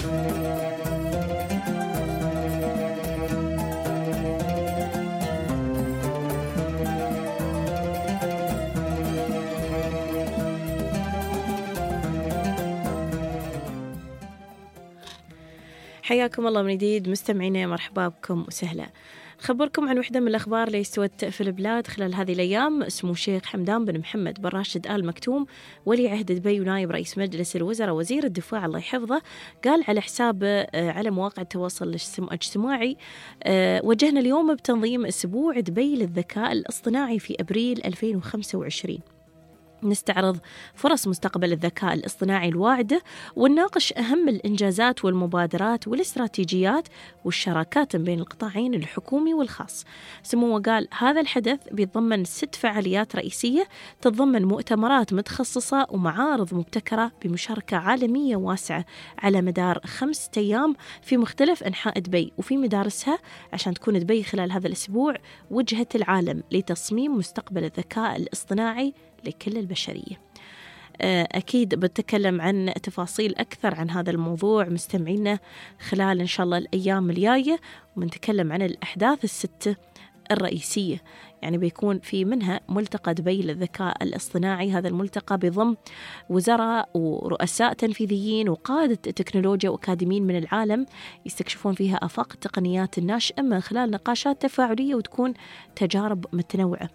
حياكم الله من جديد مستمعينا، مرحبا بكم وسهلا. خبركم عن وحدة من الأخبار اللي استوت في البلاد خلال هذه الأيام. اسمه الشيخ حمدان بن محمد بن راشد آل مكتوم ولي عهد دبي ونائب رئيس مجلس الوزراء وزير الدفاع الله يحفظه، قال على حسابه على مواقع التواصل الاجتماعي: وجهنا اليوم بتنظيم أسبوع دبي للذكاء الاصطناعي في أبريل 2025. نستعرض فرص مستقبل الذكاء الاصطناعي الواعدة، ونناقش أهم الإنجازات والمبادرات والاستراتيجيات والشراكات بين القطاعين الحكومي والخاص. سموه قال هذا الحدث بيتضمن 6 فعاليات رئيسية تتضمن مؤتمرات متخصصة ومعارض مبتكرة بمشاركة عالمية واسعة على مدار 5 أيام في مختلف أنحاء دبي وفي مدارسها، عشان تكون دبي خلال هذا الأسبوع وجهة العالم لتصميم مستقبل الذكاء الاصطناعي لكل البشرية. أكيد بتكلم عن تفاصيل أكثر عن هذا الموضوع مستمعينا خلال إن شاء الله الأيام الجاية، ونتكلم عن الأحداث 6 الرئيسية. يعني بيكون في منها ملتقى دبي للذكاء الاصطناعي. هذا الملتقى بضم وزراء ورؤساء تنفيذيين وقادة التكنولوجيا وأكاديميين من العالم، يستكشفون فيها آفاق التقنيات الناشئة من خلال نقاشات تفاعلية وتكون تجارب متنوعة.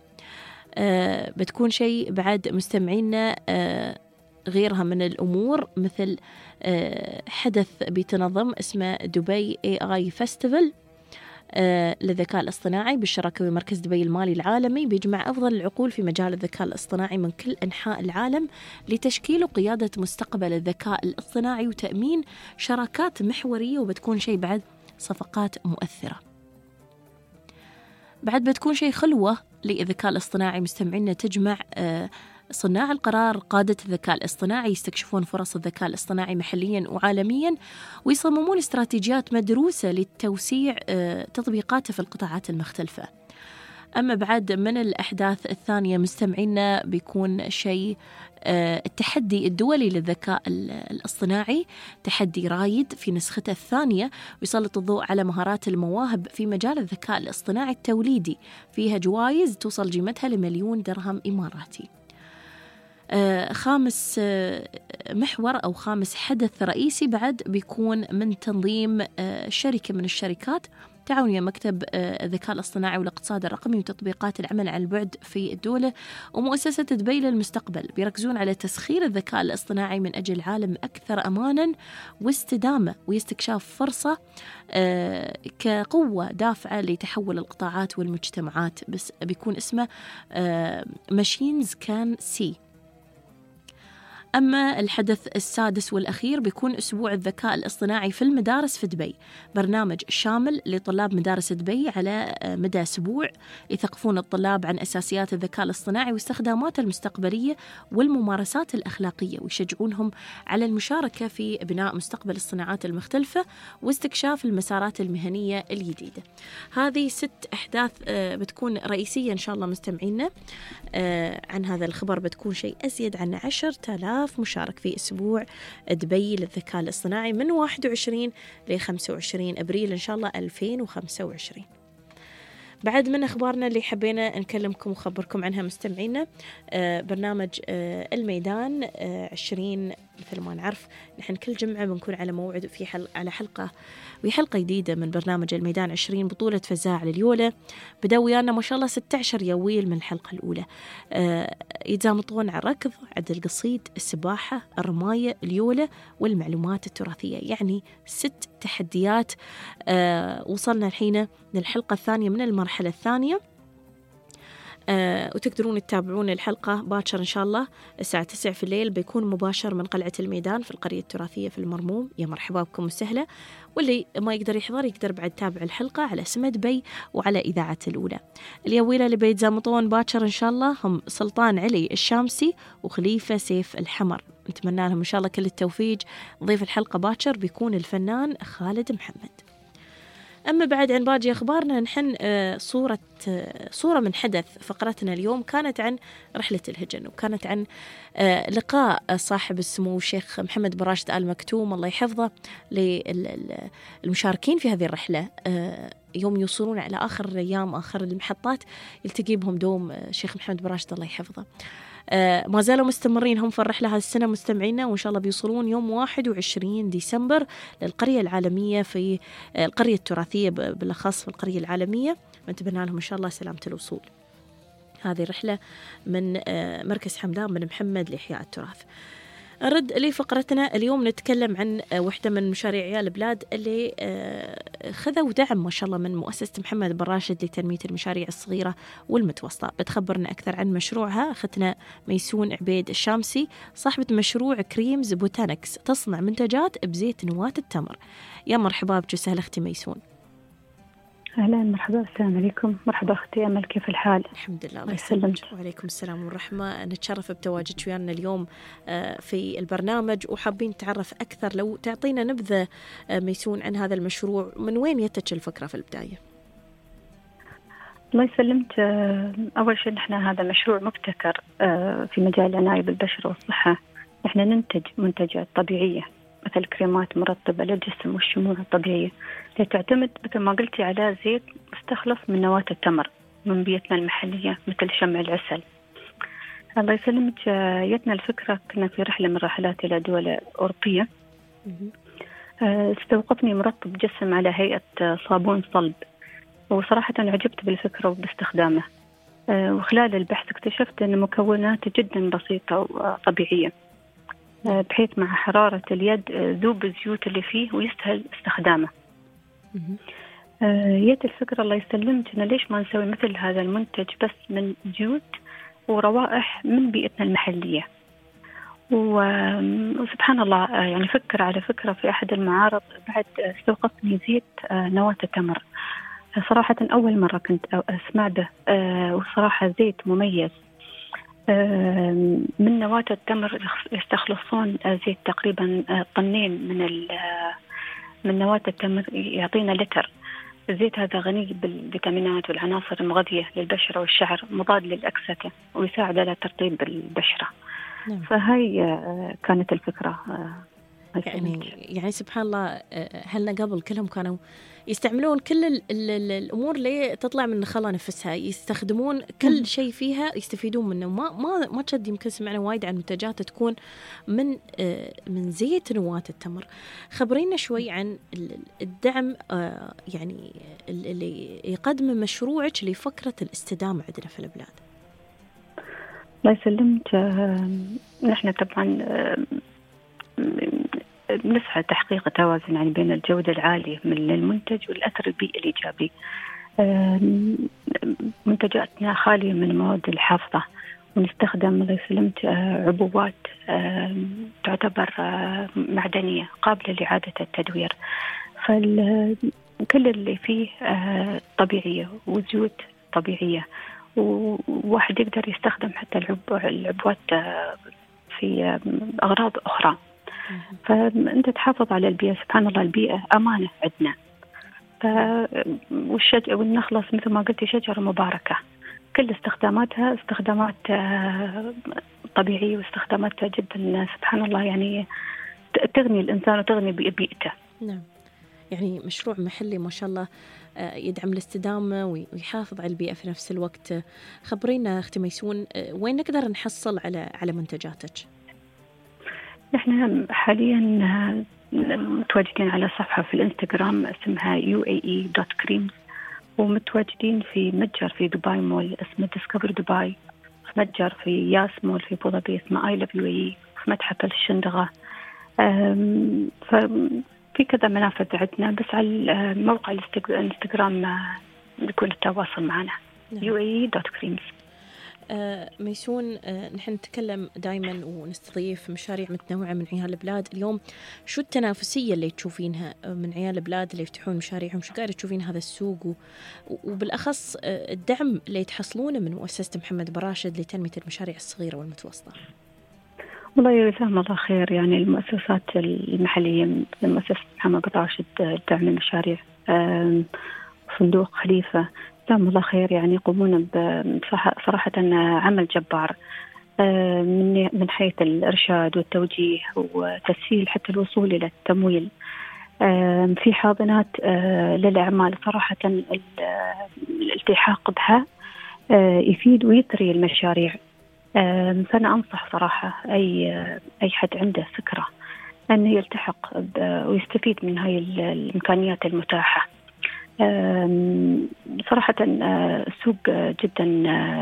بتكون شيء بعد مستمعينا غيرها من الأمور، مثل حدث بيتنظم اسمه دبي AI فيستيفال للذكاء الاصطناعي بالشراكة بمركز دبي المالي العالمي، بيجمع أفضل العقول في مجال الذكاء الاصطناعي من كل أنحاء العالم لتشكيل وقيادة مستقبل الذكاء الاصطناعي وتأمين شراكات محورية، وبتكون شيء بعد صفقات مؤثرة. بعد بتكون شيء خلوة للذكاء الاصطناعي مستمعينا، تجمع صناع القرار قادة الذكاء الاصطناعي يستكشفون فرص الذكاء الاصطناعي محليا وعالميا، ويصممون استراتيجيات مدروسة للتوسيع تطبيقاته في القطاعات المختلفة. أما بعد من الأحداث الثانية مستمعينا بيكون شيء التحدي الدولي للذكاء الاصطناعي، تحدي رايد في نسخته الثانية، ويسلط الضوء على مهارات المواهب في مجال الذكاء الاصطناعي التوليدي، فيها جوائز توصل قيمتها ل1,000,000 درهم إماراتي. خامس محور أو خامس حدث رئيسي بعد بيكون من تنظيم شركة من الشركات تعاون ويا مكتب الذكاء الاصطناعي والاقتصاد الرقمي وتطبيقات العمل عن البعد في الدولة ومؤسسة دبي للمستقبل، بيركزون على تسخير الذكاء الاصطناعي من أجل عالم أكثر أمانا واستدامة، ويستكشاف فرصة كقوة دافعة لتحول القطاعات والمجتمعات. بس بيكون اسمه ماشينز كان سي. أما الحدث السادس والأخير بيكون أسبوع الذكاء الاصطناعي في المدارس في دبي، برنامج شامل لطلاب مدارس دبي على مدى أسبوع، يثقفون الطلاب عن أساسيات الذكاء الاصطناعي واستخداماته المستقبلية والممارسات الأخلاقية، ويشجعونهم على المشاركة في بناء مستقبل الصناعات المختلفة واستكشاف المسارات المهنية الجديدة. هذه 6 أحداث بتكون رئيسية إن شاء الله مستمعينا. عن هذا الخبر بتكون شيء أزيد عن 10,000 مشارك في أسبوع دبي للذكاء الاصطناعي من 21 ل 25 أبريل إن شاء الله 2025. بعد من أخبارنا اللي حبينا نكلمكم وخبركم عنها مستمعينا، برنامج الميدان 20 مثل ما نعرف نحن كل جمعة بنكون على موعد في على حلقة جديدة من برنامج الميدان 20 بطولة فزاع لليولة. بدأ ويانا ما شاء الله 16 يويل من الحلقة الأولى، يتزامطون على الركض، عد القصيد، السباحة، الرماية، اليولة والمعلومات التراثية، يعني 6 تحديات. وصلنا الحين للحلقة الثانية من المرحلة الثانية. وتقدرون تتابعون الحلقة باكر إن شاء الله الساعة 9 في الليل، بيكون مباشر من قلعة الميدان في القرية التراثية في المرموم. يا مرحبا بكم وسهلا. واللي ما يقدر يحضر يقدر بعد تابع الحلقة على سمة بي وعلى إذاعة الأولى. اليويلة اللي بيتزامطون باكر إن شاء الله هم سلطان علي الشامسي وخليفة سيف الحمر. نتمنى لهم إن شاء الله كل التوفيق. ضيف الحلقة باكر بيكون الفنان خالد محمد. أما بعد عن باقي أخبارنا، نحن صورة من حدث فقرتنا اليوم كانت عن رحلة الهجن، وكانت عن لقاء صاحب السمو الشيخ محمد بن راشد آل مكتوم الله يحفظه للمشاركين في هذه الرحلة. يوم يوصلون على آخر الأيام آخر المحطات يلتقي بهم دوم الشيخ محمد بن راشد الله يحفظه. ما زالوا مستمرين هم في الرحلة هذه السنة مستمعينا، وإن شاء الله بيوصلون يوم 21 ديسمبر للقرية العالمية في القرية التراثية بالأخص في القرية العالمية. نتمنى لهم إن شاء الله سلامة الوصول. هذه الرحلة من مركز حمدان بن محمد لإحياء التراث. نرد لفقرتنا اليوم، نتكلم عن واحدة من مشاريع عيال البلاد اللي خذوا دعم ما شاء الله من مؤسسة محمد بن راشد لتنمية المشاريع الصغيرة والمتوسطة. بتخبرنا أكثر عن مشروعها أختنا ميسون عبيد الشامسي، صاحبة مشروع كريمز بوتانكس، تصنع منتجات بزيت نواة التمر. يا مرحبا بك وسهلا أختي ميسون. أهلا مرحبا، السلام عليكم. مرحبا أختي أمل، كيف الحال؟ الحمد لله الله يسلمك. وعليكم السلام والرحمة. نتشرف بتواجدك ويانا اليوم في البرنامج، وحابين نتعرف أكثر. لو تعطينا نبذة ميسون عن هذا المشروع، من وين جتك الفكرة في البداية؟ الله يسلمك. أول شيء نحن هذا مشروع مبتكر في مجال العناية بالبشرة والصحة. نحن ننتج منتجات طبيعية مثل كريمات مرطبة للجسم والشموع الطبيعية، اللي تعتمد مثل ما قلتي على زيت مستخلص من نواة التمر من بيئتنا المحلية مثل شمع العسل. الله يسلمك. جتنا الفكرة، كنا في رحلة من رحلات إلى دول أوروبية. استوقفني مرطب جسم على هيئة صابون صلب، وصراحة عجبت بالفكرة وباستخدامه. وخلال البحث اكتشفت أن مكوناته جدا بسيطة وطبيعية، بحيث مع حرارة اليد ذوب الزيوت اللي فيه ويسهل استخدامه. جت الفكرة الله يسلمك إن ليش ما نسوي مثل هذا المنتج بس من زيوت وروائح من بيئتنا المحلية. وسبحان الله يعني فكر على فكرة في أحد المعارض بعد استوقفني زيت نواة التمر. صراحة أول مرة كنت أسمع به، وصراحة زيت مميز من نواة التمر. يستخلصون زيت تقريبا طنين من نواة التمر، يعطينا لتر. الزيت هذا غني بالفيتامينات والعناصر المغذية للبشرة والشعر، مضاد للأكسدة ويساعد على ترطيب البشرة. نعم. فهي كانت الفكرة. يعني سبحان الله، هلنا قبل كلهم كانوا يستعملون كل الأمور اللي تطلع من الخلا نفسها، يستخدمون كل شيء فيها يستفيدون منه. ما تشد يمكن سمعنا وايد عن منتجات تكون من زيت نواة التمر. خبرينا شوي عن الدعم يعني اللي يقدم مشروعك لفكرة الاستدامة عندنا في البلاد. الله يسلمك. نحن طبعا نسعى تحقيق توازن يعني بين الجودة العالية من المنتج والأثر البيئي الإيجابي. منتجاتنا خالية من المواد الحافظة، ونستخدم الله يسلمك عبوات تعتبر معدنية قابلة لإعادة التدوير. فكل اللي فيه طبيعية وزيوت طبيعية، وواحد يقدر يستخدم حتى العبوات في أغراض أخرى. فأنت تحافظ على البيئة. سبحان الله البيئة أمانة عندنا. والنخلص مثل ما قلت شجرة مباركة، كل استخداماتها استخدامات طبيعية واستخداماتها جدا سبحان الله يعني تغني الإنسان وتغني بيئته. نعم، يعني مشروع محلي ما شاء الله يدعم الاستدامة ويحافظ على البيئة في نفس الوقت. خبرينا أختي ميسون، وين نقدر نحصل على منتجاتك؟ نحن حاليا متواجدين على صفحة في الانستغرام اسمها uae.creams، ومتواجدين في متجر في دبي مول اسمه ديسكفر دبي، في متجر في ياس مول في أبو ظبي اسمه I Love UAE، في متحف الشندغة. ففي كذا منافذ عندنا، بس على موقع الانستغرام يكون التواصل معنا uae.creams. ميسون، نحن نتكلم دائما ونستضيف مشاريع متنوعة من عيال البلاد. اليوم شو التنافسية اللي تشوفينها من عيال البلاد اللي يفتحون مشاريعهم؟ شو قاعدة تشوفين هذا السوق وبالأخص الدعم اللي تحصلونه من مؤسسة محمد بن راشد لتنمية المشاريع الصغيرة والمتوسطة؟ والله جزاهم الله خير. يعني المؤسسات المحلية مثل مؤسسة محمد بن راشد دعم المشاريع، صندوق خليفة، جزاهم الله خير. يعني يقومون صراحة عمل جبار من حيث الإرشاد والتوجيه وتسهيل حتى الوصول إلى التمويل. في حاضنات للأعمال صراحة الالتحاق بها يفيد ويثري المشاريع. فأنا أنصح صراحة أي حد عنده فكرة أنه يلتحق ويستفيد من هاي الإمكانيات المتاحة. صراحة السوق جدا.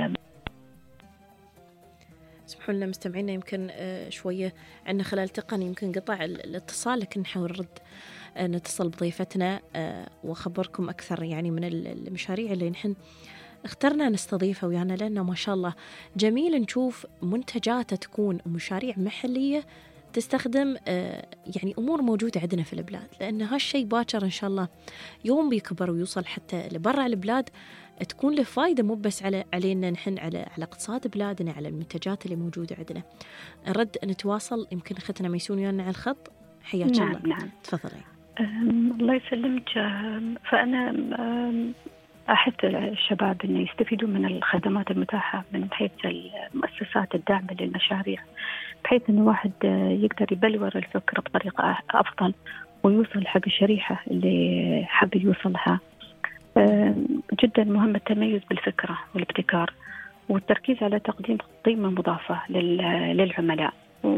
اسمحوا لنا مستمعينا، يمكن شوية عندنا خلال تقني، يمكن قطع الاتصال، لكن نحاول نرد نتصل بضيفتنا وخبركم أكثر يعني من المشاريع اللي نحن اخترنا نستضيفها ويانا، لأنه ما شاء الله جميل نشوف منتجاتها تكون مشاريع محلية تستخدم يعني أمور موجودة عندنا في البلاد، لأن هالشيء باكر إن شاء الله يوم بيكبر ويوصل حتى لبرا البلاد، تكون له فايدة مو بس علينا نحن، على اقتصاد بلادنا، على المنتجات اللي موجودة عندنا. نرد نتواصل، يمكن أختنا ميسون ويانا على الخط. حياك الله. نعم. تفضلي. الله يسلمك. فأنا أحث الشباب أن يستفيدوا من الخدمات المتاحة من حيث المؤسسات الداعمة للمشاريع، بحيث أن واحد يقدر يبلور الفكرة بطريقة أفضل ويوصل حق الشريحة اللي حاب يوصلها. جدا مهم التميز بالفكرة والابتكار والتركيز على تقديم قيمة مضافة للعملاء.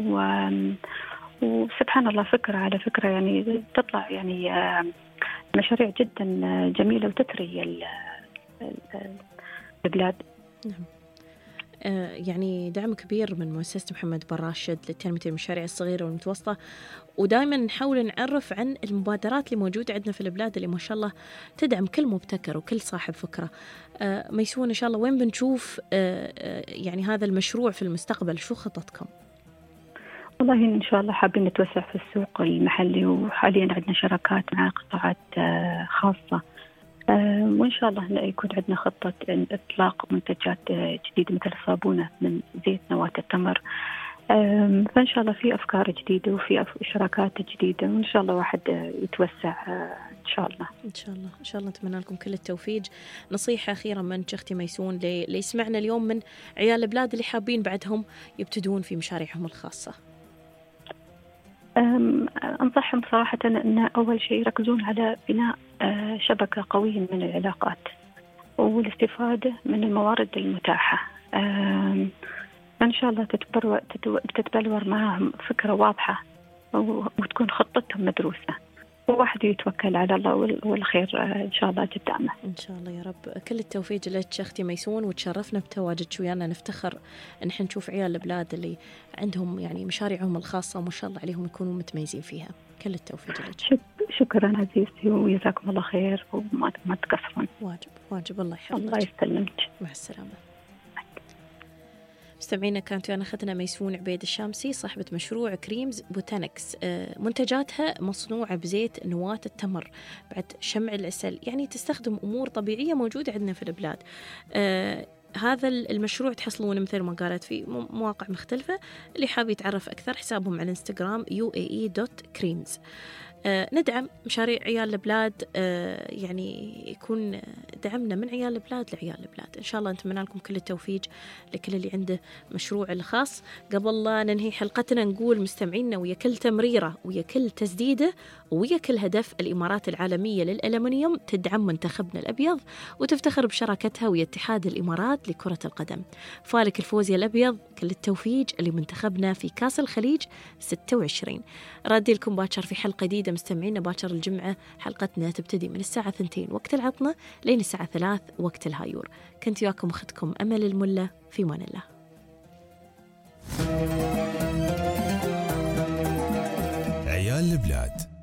وسبحان الله فكرة على فكرة يعني تطلع يعني مشاريع جدا جميلة وتثري البلاد. نعم. يعني دعم كبير من مؤسسة محمد بن راشد لتنمية المشاريع الصغيرة والمتوسطة، ودائما نحاول نعرف عن المبادرات اللي موجودة عندنا في البلاد اللي ما شاء الله تدعم كل مبتكر وكل صاحب فكرة. ميسون إن شاء الله وين بنشوف يعني هذا المشروع في المستقبل؟ شو خططكم؟ والله إن شاء الله حابين نتوسع في السوق المحلي، وحاليا عندنا شراكات مع قطاعات خاصة، وإن شاء الله يكون عندنا خطة إطلاق منتجات جديدة مثل الصابونة من زيت نواة التمر. فإن شاء الله في أفكار جديدة وفي شراكات جديدة، وإن شاء الله واحد يتوسع إن شاء الله. إن شاء الله إن شاء الله نتمنى لكم كل التوفيق. نصيحة أخيرة من أختي ميسون اللي يسمعنا اليوم من عيال البلاد اللي حابين بعدهم يبتدون في مشاريعهم الخاصة. أنصحهم صراحة أن أول شيء يركزون على بناء شبكة قوية من العلاقات والاستفادة من الموارد المتاحة. إن شاء الله تتبلور معهم فكرة واضحة وتكون خطتهم مدروسة، وواحد يتوكل على الله والخير إن شاء الله قدامه. إن شاء الله يا رب. كل التوفيق لك أختي ميسون، وتشرفنا بتواجدك ويانا. نفتخر إن إحنا نشوف عيال البلاد اللي عندهم يعني مشاريعهم الخاصة وما شاء الله عليهم يكونوا متميزين فيها. كل التوفيق لك. شكرا عزيزتي وجزاكم الله خير وما تقصرون. واجب الله يحفظك. الله يسلمك. مع السلامة. مستمعينا، كانت ويانا أخذنا ميسون عبيد الشامسي صاحبة مشروع كريمز بوتانكس. منتجاتها مصنوعة بزيت نواة التمر بعد شمع العسل، يعني تستخدم أمور طبيعية موجودة عندنا في البلاد. هذا المشروع تحصلونه مثل ما قالت في مواقع مختلفة. اللي حاب يتعرف أكثر حسابهم على الانستغرام uae.creams. ندعم مشاريع عيال البلاد، يعني يكون دعمنا من عيال البلاد لعيال البلاد. إن شاء الله نتمنى لكم كل التوفيق لكل اللي عنده مشروع الخاص. قبل لا ننهي حلقتنا نقول مستمعينا، ويا كل تمريرة ويا كل تسديدة ويا كل هدف، الإمارات العالمية للألمنيوم تدعم منتخبنا الأبيض وتفتخر بشراكتها ويا اتحاد الإمارات لكرة القدم. فالك الفوز يا الأبيض، كل التوفيق لمنتخبنا في كاس الخليج 26. ردي لكم باكر في حلقة جديدة مستمعينا. باكر الجمعة حلقتنا تبتدي من الساعة 2 وقت العطنة لين الساعة 3 وقت الهايور. كنت وياكم أختكم أمل الملة، في مان الله. عيال البلاد.